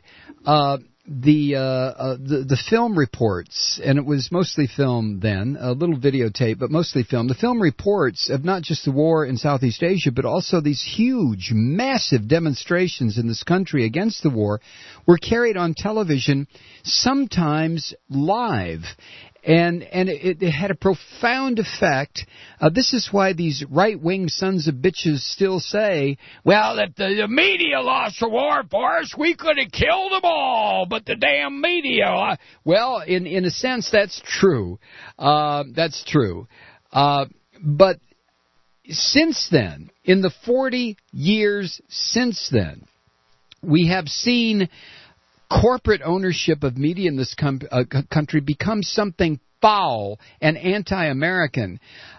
the film reports, and it was mostly film then, a little videotape, but mostly film. The film reports of not just the war in Southeast Asia, but also these huge, massive demonstrations in this country against the war were carried on television, sometimes live. And it had a profound effect. This is why these right-wing sons of bitches still say, well, if the media lost the war for us, we could have killed them all, but the damn media. Well, in a sense, that's true. That's true. But since then, in the 40 years since then, we have seen corporate ownership of media in this country become something foul and anti-American.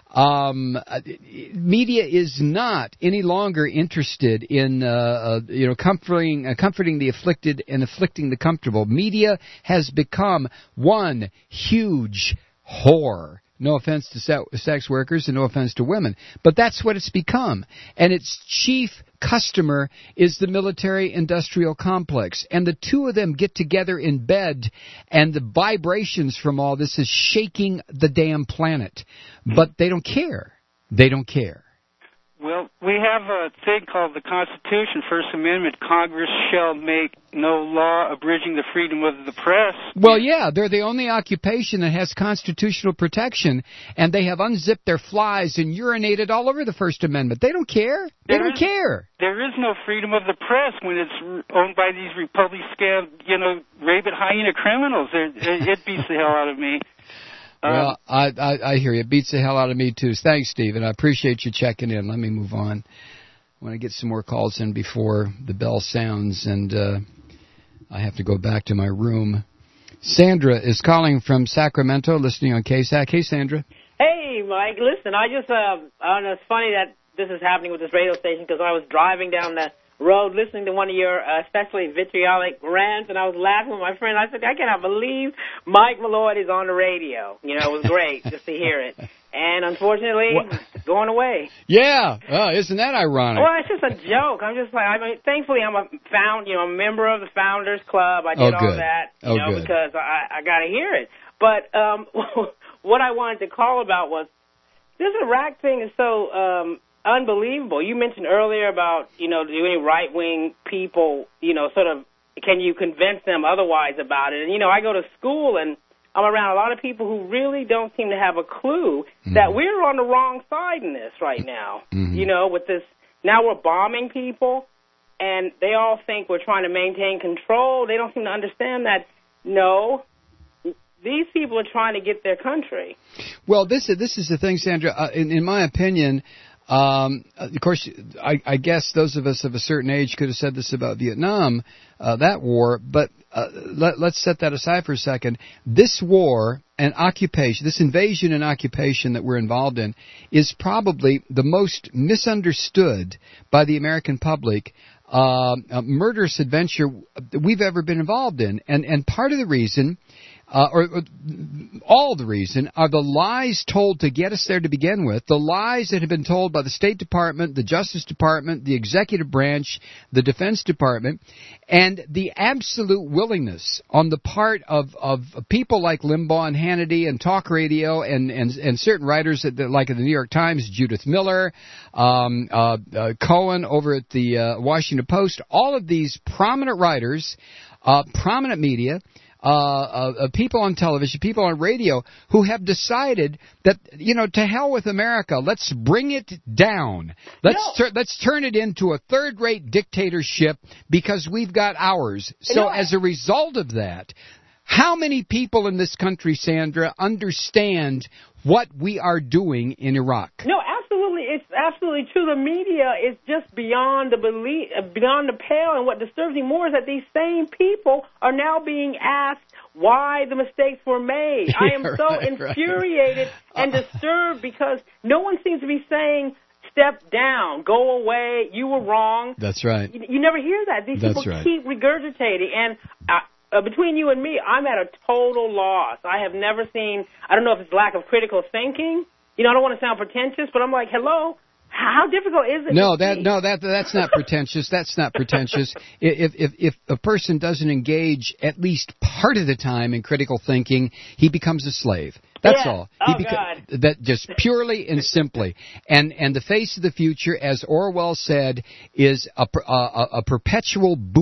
Media is not any longer interested in comforting the afflicted and afflicting the comfortable. Media has become one huge whore. No offense to sex workers and no offense to women, but that's what it's become. And its chief customer is the military-industrial complex. And the two of them get together in bed, and the vibrations from all this is shaking the damn planet. But they don't care. They don't care. Well, we have a thing called the Constitution, First Amendment. Congress shall make no law abridging the freedom of the press. Well, yeah, they're the only occupation that has constitutional protection, and they have unzipped their flies and urinated all over the First Amendment. They don't care. They don't care. There is no freedom of the press when it's owned by these Republican, rabid hyena criminals. It beats the hell out of me. Well, I hear you. It beats the hell out of me, too. Thanks, Stephen. I appreciate you checking in. Let me move on. I want to get some more calls in before the bell sounds, and I have to go back to my room. Sandra is calling from Sacramento, listening on KSAC. Hey, Sandra. Hey, Mike. Listen, I just, it's funny that this is happening with this radio station because I was driving down the road listening to one of your especially vitriolic rants, and I was laughing with my friend. I said, I cannot believe Mike Malloy is on the radio. It was great just to hear it. And unfortunately, it's going away. Yeah. Oh, isn't that ironic? Well, it's just a joke. I'm just like, thankfully I'm a member of the Founders Club. I did all that, because I got to hear it. But what I wanted to call about was this Iraq thing is so unbelievable. You mentioned earlier about, do any right-wing people, sort of, can you convince them otherwise about it? And, I go to school and I'm around a lot of people who really don't seem to have a clue that we're on the wrong side in this right now. With this, now we're bombing people and they all think we're trying to maintain control. They don't seem to understand that, no, these people are trying to get their country. Well, this is the thing, Sandra. In my opinion, of course, I guess those of us of a certain age could have said this about Vietnam, that war, but let's set that aside for a second. This war and occupation, this invasion and occupation that we're involved in, is probably the most misunderstood by the American public murderous adventure we've ever been involved in. And part of the reason, or all the reason, are the lies told to get us there to begin with, the lies that have been told by the State Department, the Justice Department, the Executive Branch, the Defense Department, and the absolute willingness on the part of people like Limbaugh and Hannity and talk radio and certain writers like the New York Times, Judith Miller, Cohen over at the Washington Post, all of these prominent writers, prominent media, people on television, people on radio who have decided that, to hell with America, let's bring it down. Let's turn it into a third-rate dictatorship because we've got ours. So as a result of that, how many people in this country, Sandra, understand what we are doing in Iraq? No, absolutely. It's absolutely true. The media is just beyond the belief, beyond the pale. And what disturbs me more is that these same people are now being asked why the mistakes were made. I am so infuriated and disturbed because no one seems to be saying, step down, go away, you were wrong. That's right. You never hear that. These people keep regurgitating. And between you and me, I'm at a total loss. I have never seen, I don't know if it's lack of critical thinking. I don't want to sound pretentious, but I'm like, hello, how difficult is it? That's not pretentious. That's not pretentious. If a person doesn't engage at least part of the time in critical thinking, he becomes a slave. That's all. God. That just purely and simply. And the face of the future, as Orwell said, is a perpetual boot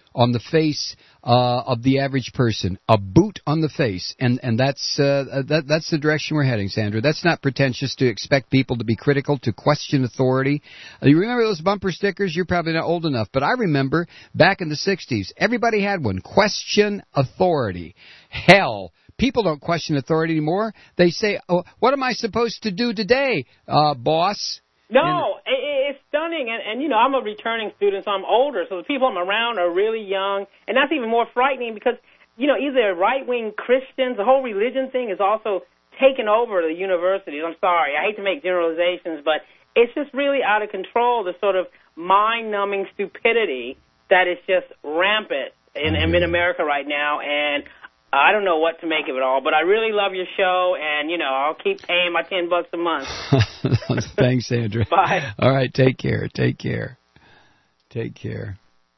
on the face of the average person, a boot on the face, and that's the direction we're heading, Sandra. That's not pretentious to expect people to be critical, to question authority. You remember those bumper stickers? You're probably not old enough, but I remember back in the 60s, everybody had one. Question authority. Hell, people don't question authority anymore. They say, "Oh, what am I supposed to do today, boss?" No, it's stunning, and I'm a returning student, so I'm older, so the people I'm around are really young, and that's even more frightening because, either right-wing Christians, the whole religion thing is also taken over the universities. I'm sorry, I hate to make generalizations, but it's just really out of control, the sort of mind-numbing stupidity that is just rampant in America right now, and I don't know what to make of it all, but I really love your show, and, I'll keep paying my $10 a month. Thanks, Sandra. Bye. All right, take care. Take care. Take care.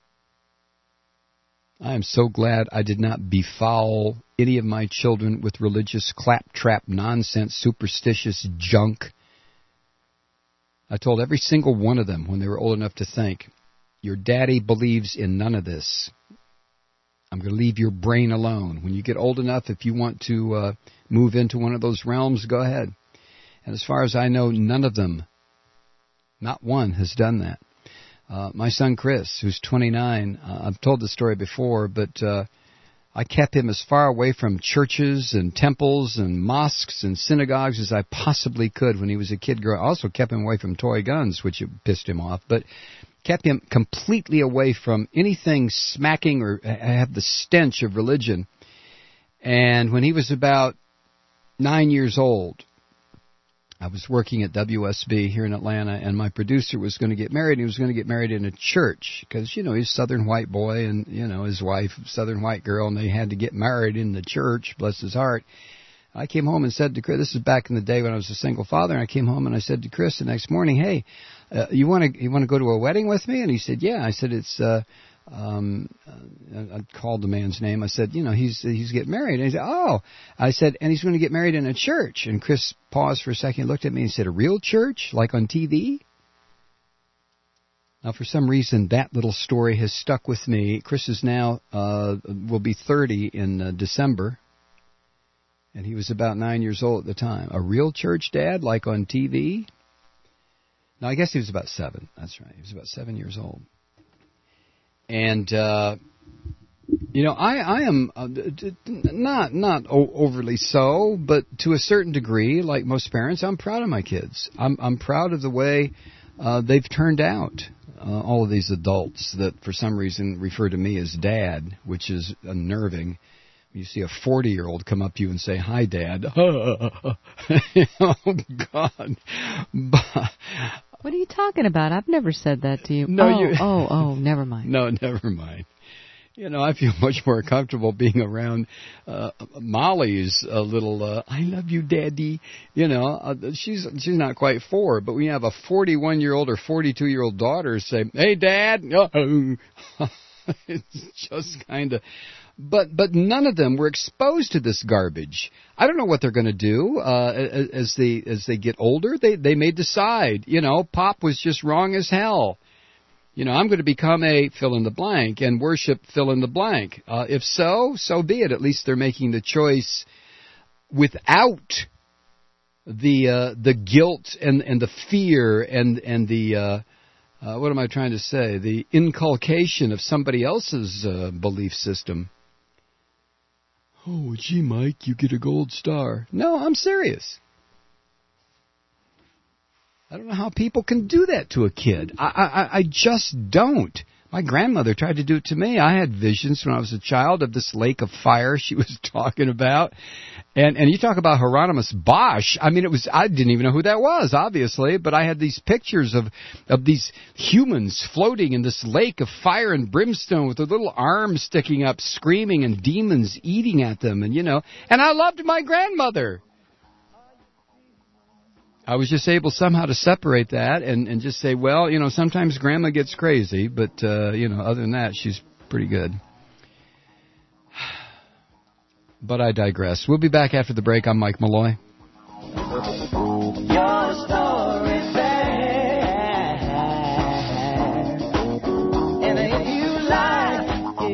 I am so glad I did not befoul any of my children with religious claptrap nonsense, superstitious junk. I told every single one of them when they were old enough to think, your daddy believes in none of this. I'm going to leave your brain alone. When you get old enough, if you want to move into one of those realms, go ahead. And as far as I know, none of them, not one, has done that. My son Chris, who's 29, I've told the story before, but I kept him as far away from churches and temples and mosques and synagogues as I possibly could when he was a kid. I also kept him away from toy guns, which pissed him off, but kept him completely away from anything smacking or have the stench of religion. And when he was about 9 years old, I was working at WSB here in Atlanta, and my producer was going to get married. He was going to get married in a church because, he's a Southern white boy and, his wife, Southern white girl, and they had to get married in the church, bless his heart. I came home and said to Chris, this is back in the day when I was a single father, and I came home and I said to Chris the next morning, hey, you want to go to a wedding with me? And he said, yeah. I said, it's I called the man's name. I said, he's getting married. And he said, oh. I said, and he's going to get married in a church. And Chris paused for a second, looked at me and said, a real church, like on TV? Now, for some reason, that little story has stuck with me. Chris is now, will be 30 in December. And he was about 9 years old at the time. A real church, Dad, like on TV? No, I guess he was about 7. That's right. He was about 7 years old. And, I am not overly so, but to a certain degree, like most parents, I'm proud of my kids. I'm proud of the way they've turned out. All of these adults that for some reason refer to me as Dad, which is unnerving. You see a 40-year-old come up to you and say, hi, Dad. Oh, God. What are you talking about? I've never said that to you. No, never mind. No, never mind. I feel much more comfortable being around Molly's little, I love you, Daddy. She's not quite 4, but when you have a 41-year-old or 42-year-old daughter say, hey, Dad. It's just kind of... But none of them were exposed to this garbage. I don't know what they're going to do as they get older. They may decide, Pop was just wrong as hell. I'm going to become a fill in the blank and worship fill in the blank. If so, so be it. At least they're making the choice without the guilt and the fear and the what am I trying to say? The inculcation of somebody else's belief system. Oh, gee, Mike, you get a gold star. No, I'm serious. I don't know how people can do that to a kid. I just don't. My grandmother tried to do it to me. I had visions when I was a child of this lake of fire she was talking about. And you talk about Hieronymus Bosch. I mean, I didn't even know who that was, obviously, but I had these pictures of these humans floating in this lake of fire and brimstone with their little arms sticking up, screaming, and demons eating at them, and I loved my grandmother. I was just able somehow to separate that and just say, well, sometimes Grandma gets crazy, but, other than that, she's pretty good. But I digress. We'll be back after the break. I'm Mike Malloy. Your story's bad, and if you like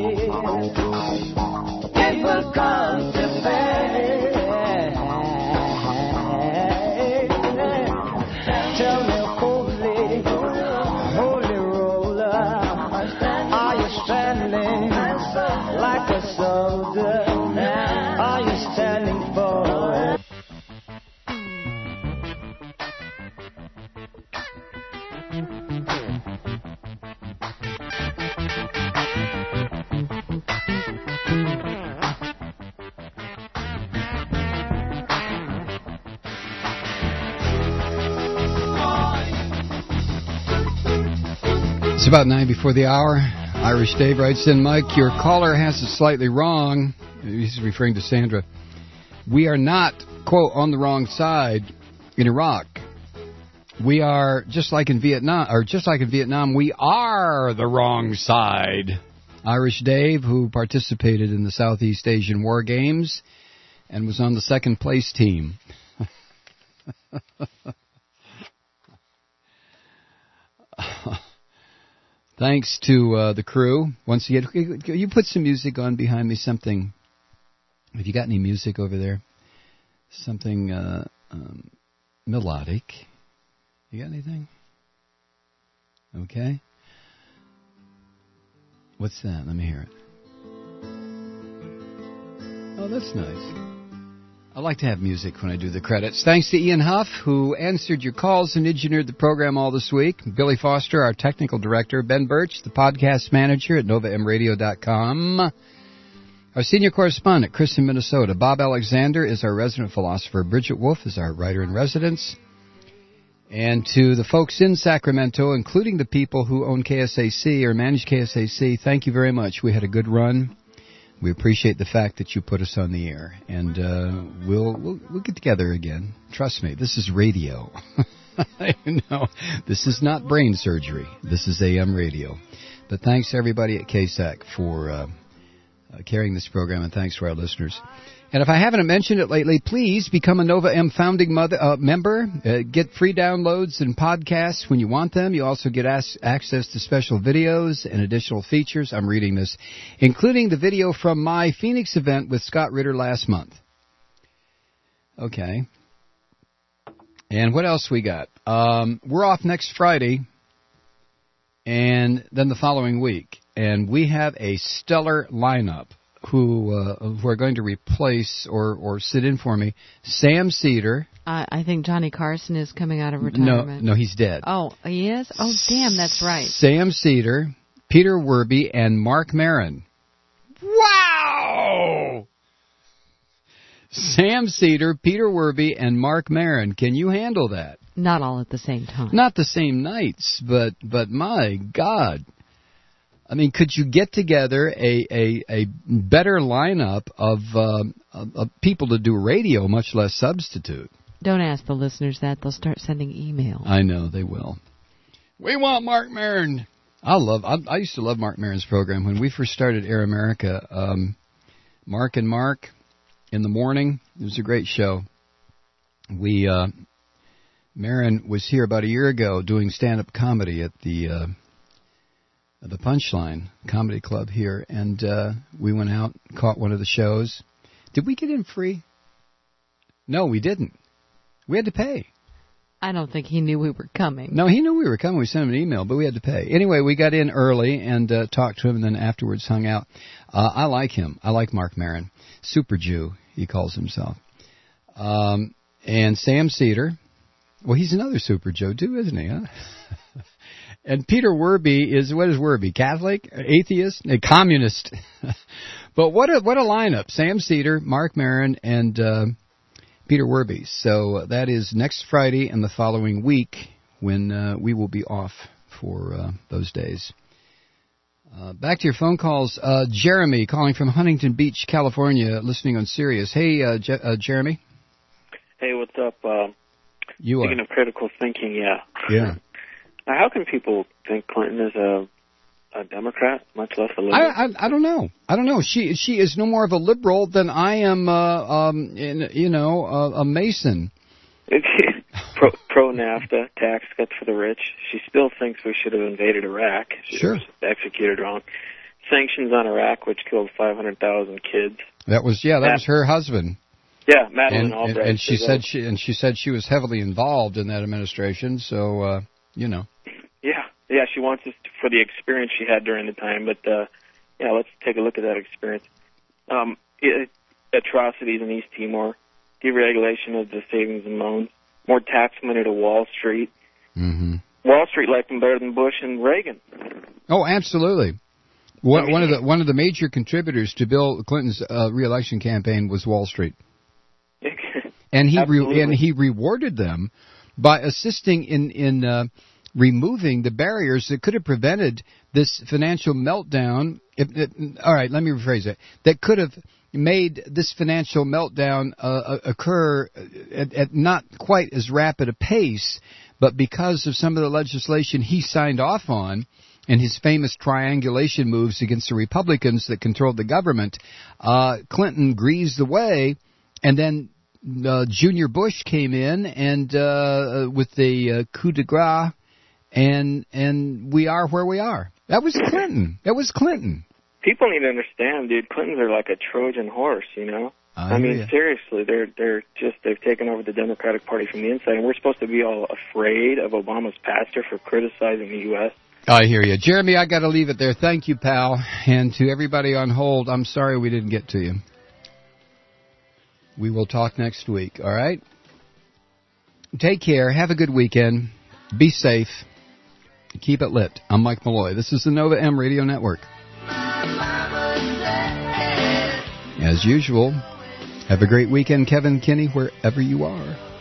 It's about 9 before the hour. Irish Dave writes in, Mike, your caller has it slightly wrong. He's referring to Sandra. We are not, quote, on the wrong side in Iraq. We are, just like in Vietnam, we are the wrong side. Irish Dave, who participated in the Southeast Asian War Games and was on the second place team. Thanks to the crew. Once again, you put some music on behind me, something. Have you got any music over there? Something melodic. You got anything? Okay. What's that? Let me hear it. Oh, that's nice. I like to have music when I do the credits. Thanks to Ian Huff, who answered your calls and engineered the program all this week. Billy Foster, our technical director. Ben Birch, the podcast manager at NovaMRadio.com. Our senior correspondent, Chris in Minnesota. Bob Alexander is our resident philosopher. Bridget Wolf is our writer-in-residence. And to the folks in Sacramento, including the people who own KSAC or manage KSAC, thank you very much. We had a good run. We appreciate the fact that you put us on the air. And we'll get together again. Trust me, this is radio. No, this is not brain surgery. This is AM radio. But thanks to everybody at KSAC for carrying this program, and thanks to our listeners. And if I haven't mentioned it lately, please become a Nova M founding member. Get free downloads and podcasts when you want them. You also get access to special videos and additional features. I'm reading this, including the video from my Phoenix event with Scott Ritter last month. Okay. And what else we got? We're off next Friday and then the following week. And we have a stellar lineup. Who are going to replace or sit in for me? Sam Cedar. I think Johnny Carson is coming out of retirement. No, he's dead. Oh, he is? Oh, damn, that's right. Sam Cedar, Peter Werby, and Mark Maron. Wow! Sam Cedar, Peter Werby, and Mark Maron. Can you handle that? Not all at the same time. Not the same nights, but my God. I mean, could you get together a better lineup of people to do radio, much less substitute? Don't ask the listeners that. They'll start sending emails. I know, they will. We want Mark Maron. I used to love Mark Maron's program. When we first started Air America, Mark and Mark in the morning, it was a great show. Maron was here about a year ago doing stand-up comedy at the Punchline Comedy Club here, and we went out, caught one of the shows. Did we get in free? No, we didn't. We had to pay. I don't think he knew we were coming. No, he knew we were coming. We sent him an email, but we had to pay. Anyway, we got in early and talked to him, and then afterwards hung out. I like him. I like Mark Maron. Super Jew, he calls himself. And Sam Cedar. Well, he's another Super Joe, too, isn't he, huh? And Peter Werby is, what is Werby? Catholic? Atheist? A communist. But what a lineup. Sam Cedar, Mark Maron, and Peter Werby. So that is next Friday and the following week when we will be off for those days. Back to your phone calls. Jeremy calling from Huntington Beach, California, listening on Sirius. Hey, Jeremy. Hey, what's up? Speaking of critical thinking, yeah. Yeah. How can people think Clinton is a Democrat, much less a liberal? I don't know. I don't know. She is no more of a liberal than I am. A Mason. Pro NAFTA, tax cuts for the rich. She still thinks we should have invaded Iraq. She was executed wrong. Sanctions on Iraq, which killed 500,000 kids. That was her husband. Yeah, Madeleine Albright. And she said she was heavily involved in that administration. So Yeah, she wants us for the experience she had during the time. But let's take a look at that experience. Atrocities in East Timor, deregulation of the savings and loans, more tax money to Wall Street. Mm-hmm. Wall Street liked them better than Bush and Reagan. Oh, absolutely. One of the major contributors to Bill Clinton's re-election campaign was Wall Street, and he rewarded them by assisting in removing the barriers that could have prevented this financial meltdown. All right, let me rephrase it. That could have made this financial meltdown occur at not quite as rapid a pace, but because of some of the legislation he signed off on and his famous triangulation moves against the Republicans that controlled the government, Clinton greased the way, and then Junior Bush came in and with the coup de grace, and we are where we are. That was Clinton. That was Clinton. People need to understand, dude. Clintons are like a Trojan horse, you know. I mean, seriously, they've taken over the Democratic Party from the inside, and we're supposed to be all afraid of Obama's pastor for criticizing the U.S. I hear you. Jeremy, I got to leave it there. Thank you, pal. And to everybody on hold, I'm sorry we didn't get to you. We will talk next week, all right? Take care. Have a good weekend. Be safe. Keep it lit. I'm Mike Malloy. This is the Nova M Radio Network. As usual, have a great weekend, Kevin Kinney, wherever you are.